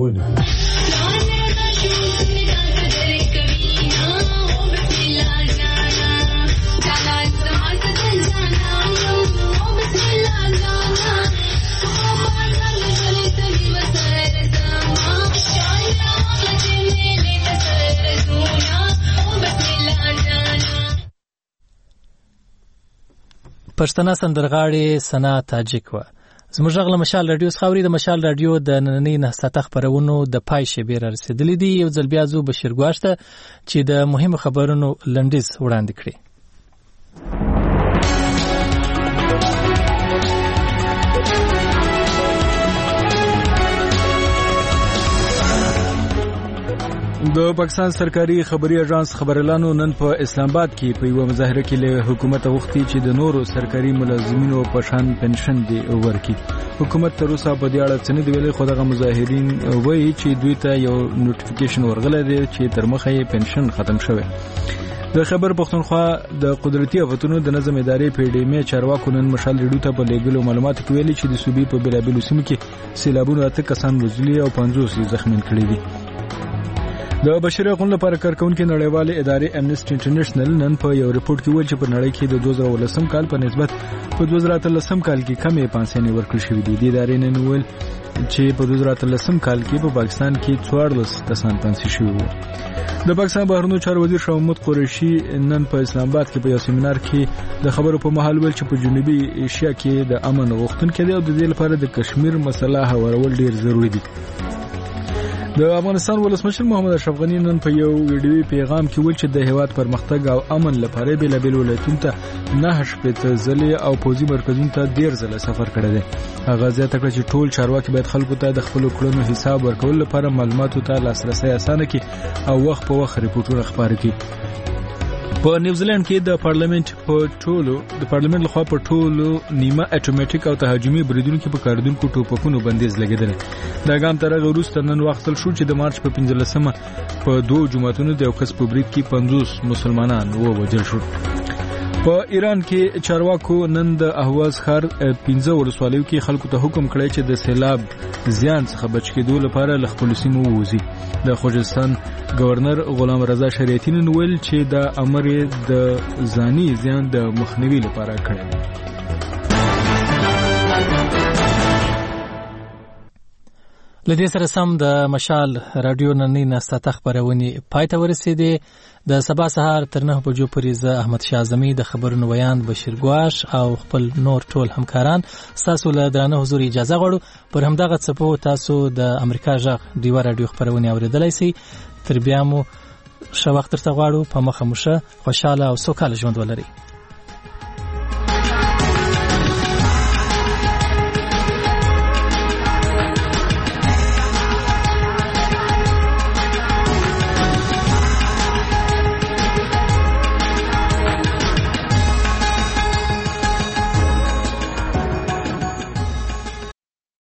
پښتنه سندرغاړې سنا تاجک و. زموږ غږ له مشال رادیو څخه اوري. د مشال رادیو د نننۍ نهساته خبرونو د پای شیبې را رسېدلې دي. یو ځل بیا زو بشیر ګواشته چې د مهمو خبرونو لنډیز وړاندې کړي. د پاکستان سرکاري خبري اژانس خبرلانو نن په اسلام آباد کې په یو مظاهره کې له حکومت غوښتي چې د نورو سرکاري ملازمینو په شان پنشن دی ورکړي. حکومت تر اوسه په دې اړه څه نه دی ویلي خو دغه مظاهرین وایي چې دوی ته یو نوټیفیکیشن ورغلی دی چې تر مخه یې پنشن ختم شوی. د خیبر پښتونخوا د قدرتي آفتونو د نظم ادارې پی ډی ایم چارواکو نن مشال ریډیو ته په لېږلو معلوماتو کې ویلي چې د صوبې په بېلابېلو سیمو کې سیلابونو اته کسان وژلي او پنځوس یې زخمیان کړي دي. د بشري حقوقو لپاره کارکونکو نړیوالې ادارې امنیسټي انټرنیشنل نن په یو ریپورت کې ویل چې په نړۍ کې د دوه زره ولسم کال په نسبت په دوه زره اتلسم کال کې کمې پانسیانې ورکړل شوې دي. د ادارې نن ویل چې په دوه زره اتلسم کال کې په پاکستان کې څوارلس کسان پانسي شوي وو. د پاکستان بهرنیو چارو وزیر شاه محمود قریشي نن په اسلام آباد کې په یو سیمینار کې د خبرو په مهال ویل چې په جنوبي ایشیا کې د امن غوښتونکو دی او د دې لپاره د کشمیر مسله هوارول ډیر ضروری دي. د افغانستان ولسمشر محمد اشرف غنی نن په یو ویډیوي پیغام کې ویل چې د هیواد پرمختګ او امن لپاره بېلابېل ولایتونو ته نه شپېته ځلې او پوځي مرکزونو ته ډېر ځله سفر کړی دی. هغه زیاته کړه چې ټول چارواکي باید خلکو ته د خپلو کړنو حساب ورکولو لپاره معلوماتو ته لاسرسی اسانه کړي او وخت په وخت ریپورټونه خپاره کړي. په نیوزیلند کې د پارلیمنت په ټولو د پارلیمنت لخوا په ټولو نیمه اټومیټیک او تهاجمي بریدونو کې په کاردونکو ټوپکونو بندیز لګیدل. دا ګام تر هغه وروسته نن وختل شو چې د مارچ په پنځلسمه په دوه جمعتونو د یو کس په برید کې پنځوس مسلمانان ووژل شول. په ایران کې چارواکو نن د اهواز ښار پنځه ولسوالیو کې خلکو ته حکم کړی چې د سیلاب زیان څخه بچ کېدو لپاره له خپلو سیمو ووځي. د خوزستان گورنر غلام رضا شریعتی نن ویل چې دا امر د ځاني زیان د مخنیوي لپاره کړی دی. لدې سره سم د مشال رادیو نننۍ ناسته خبرونه پای ته ورسېدې. د سبا سهار تر نه بجو پورې زه احمد شاه اعظمي د خبرونو ویاند بشیر ګواش او خپل نور ټول همکاران تاسو له درانه حضور اجازه غواړو. پر همدغه څپو تاسو د امریکا غږ ډیوه رادیو خبرونه اوریدلای شئ. تر بیا مو ښه وخت درته غواړو. په مخه مو ښه خوشاله او سوکاله ژوند ولرئ.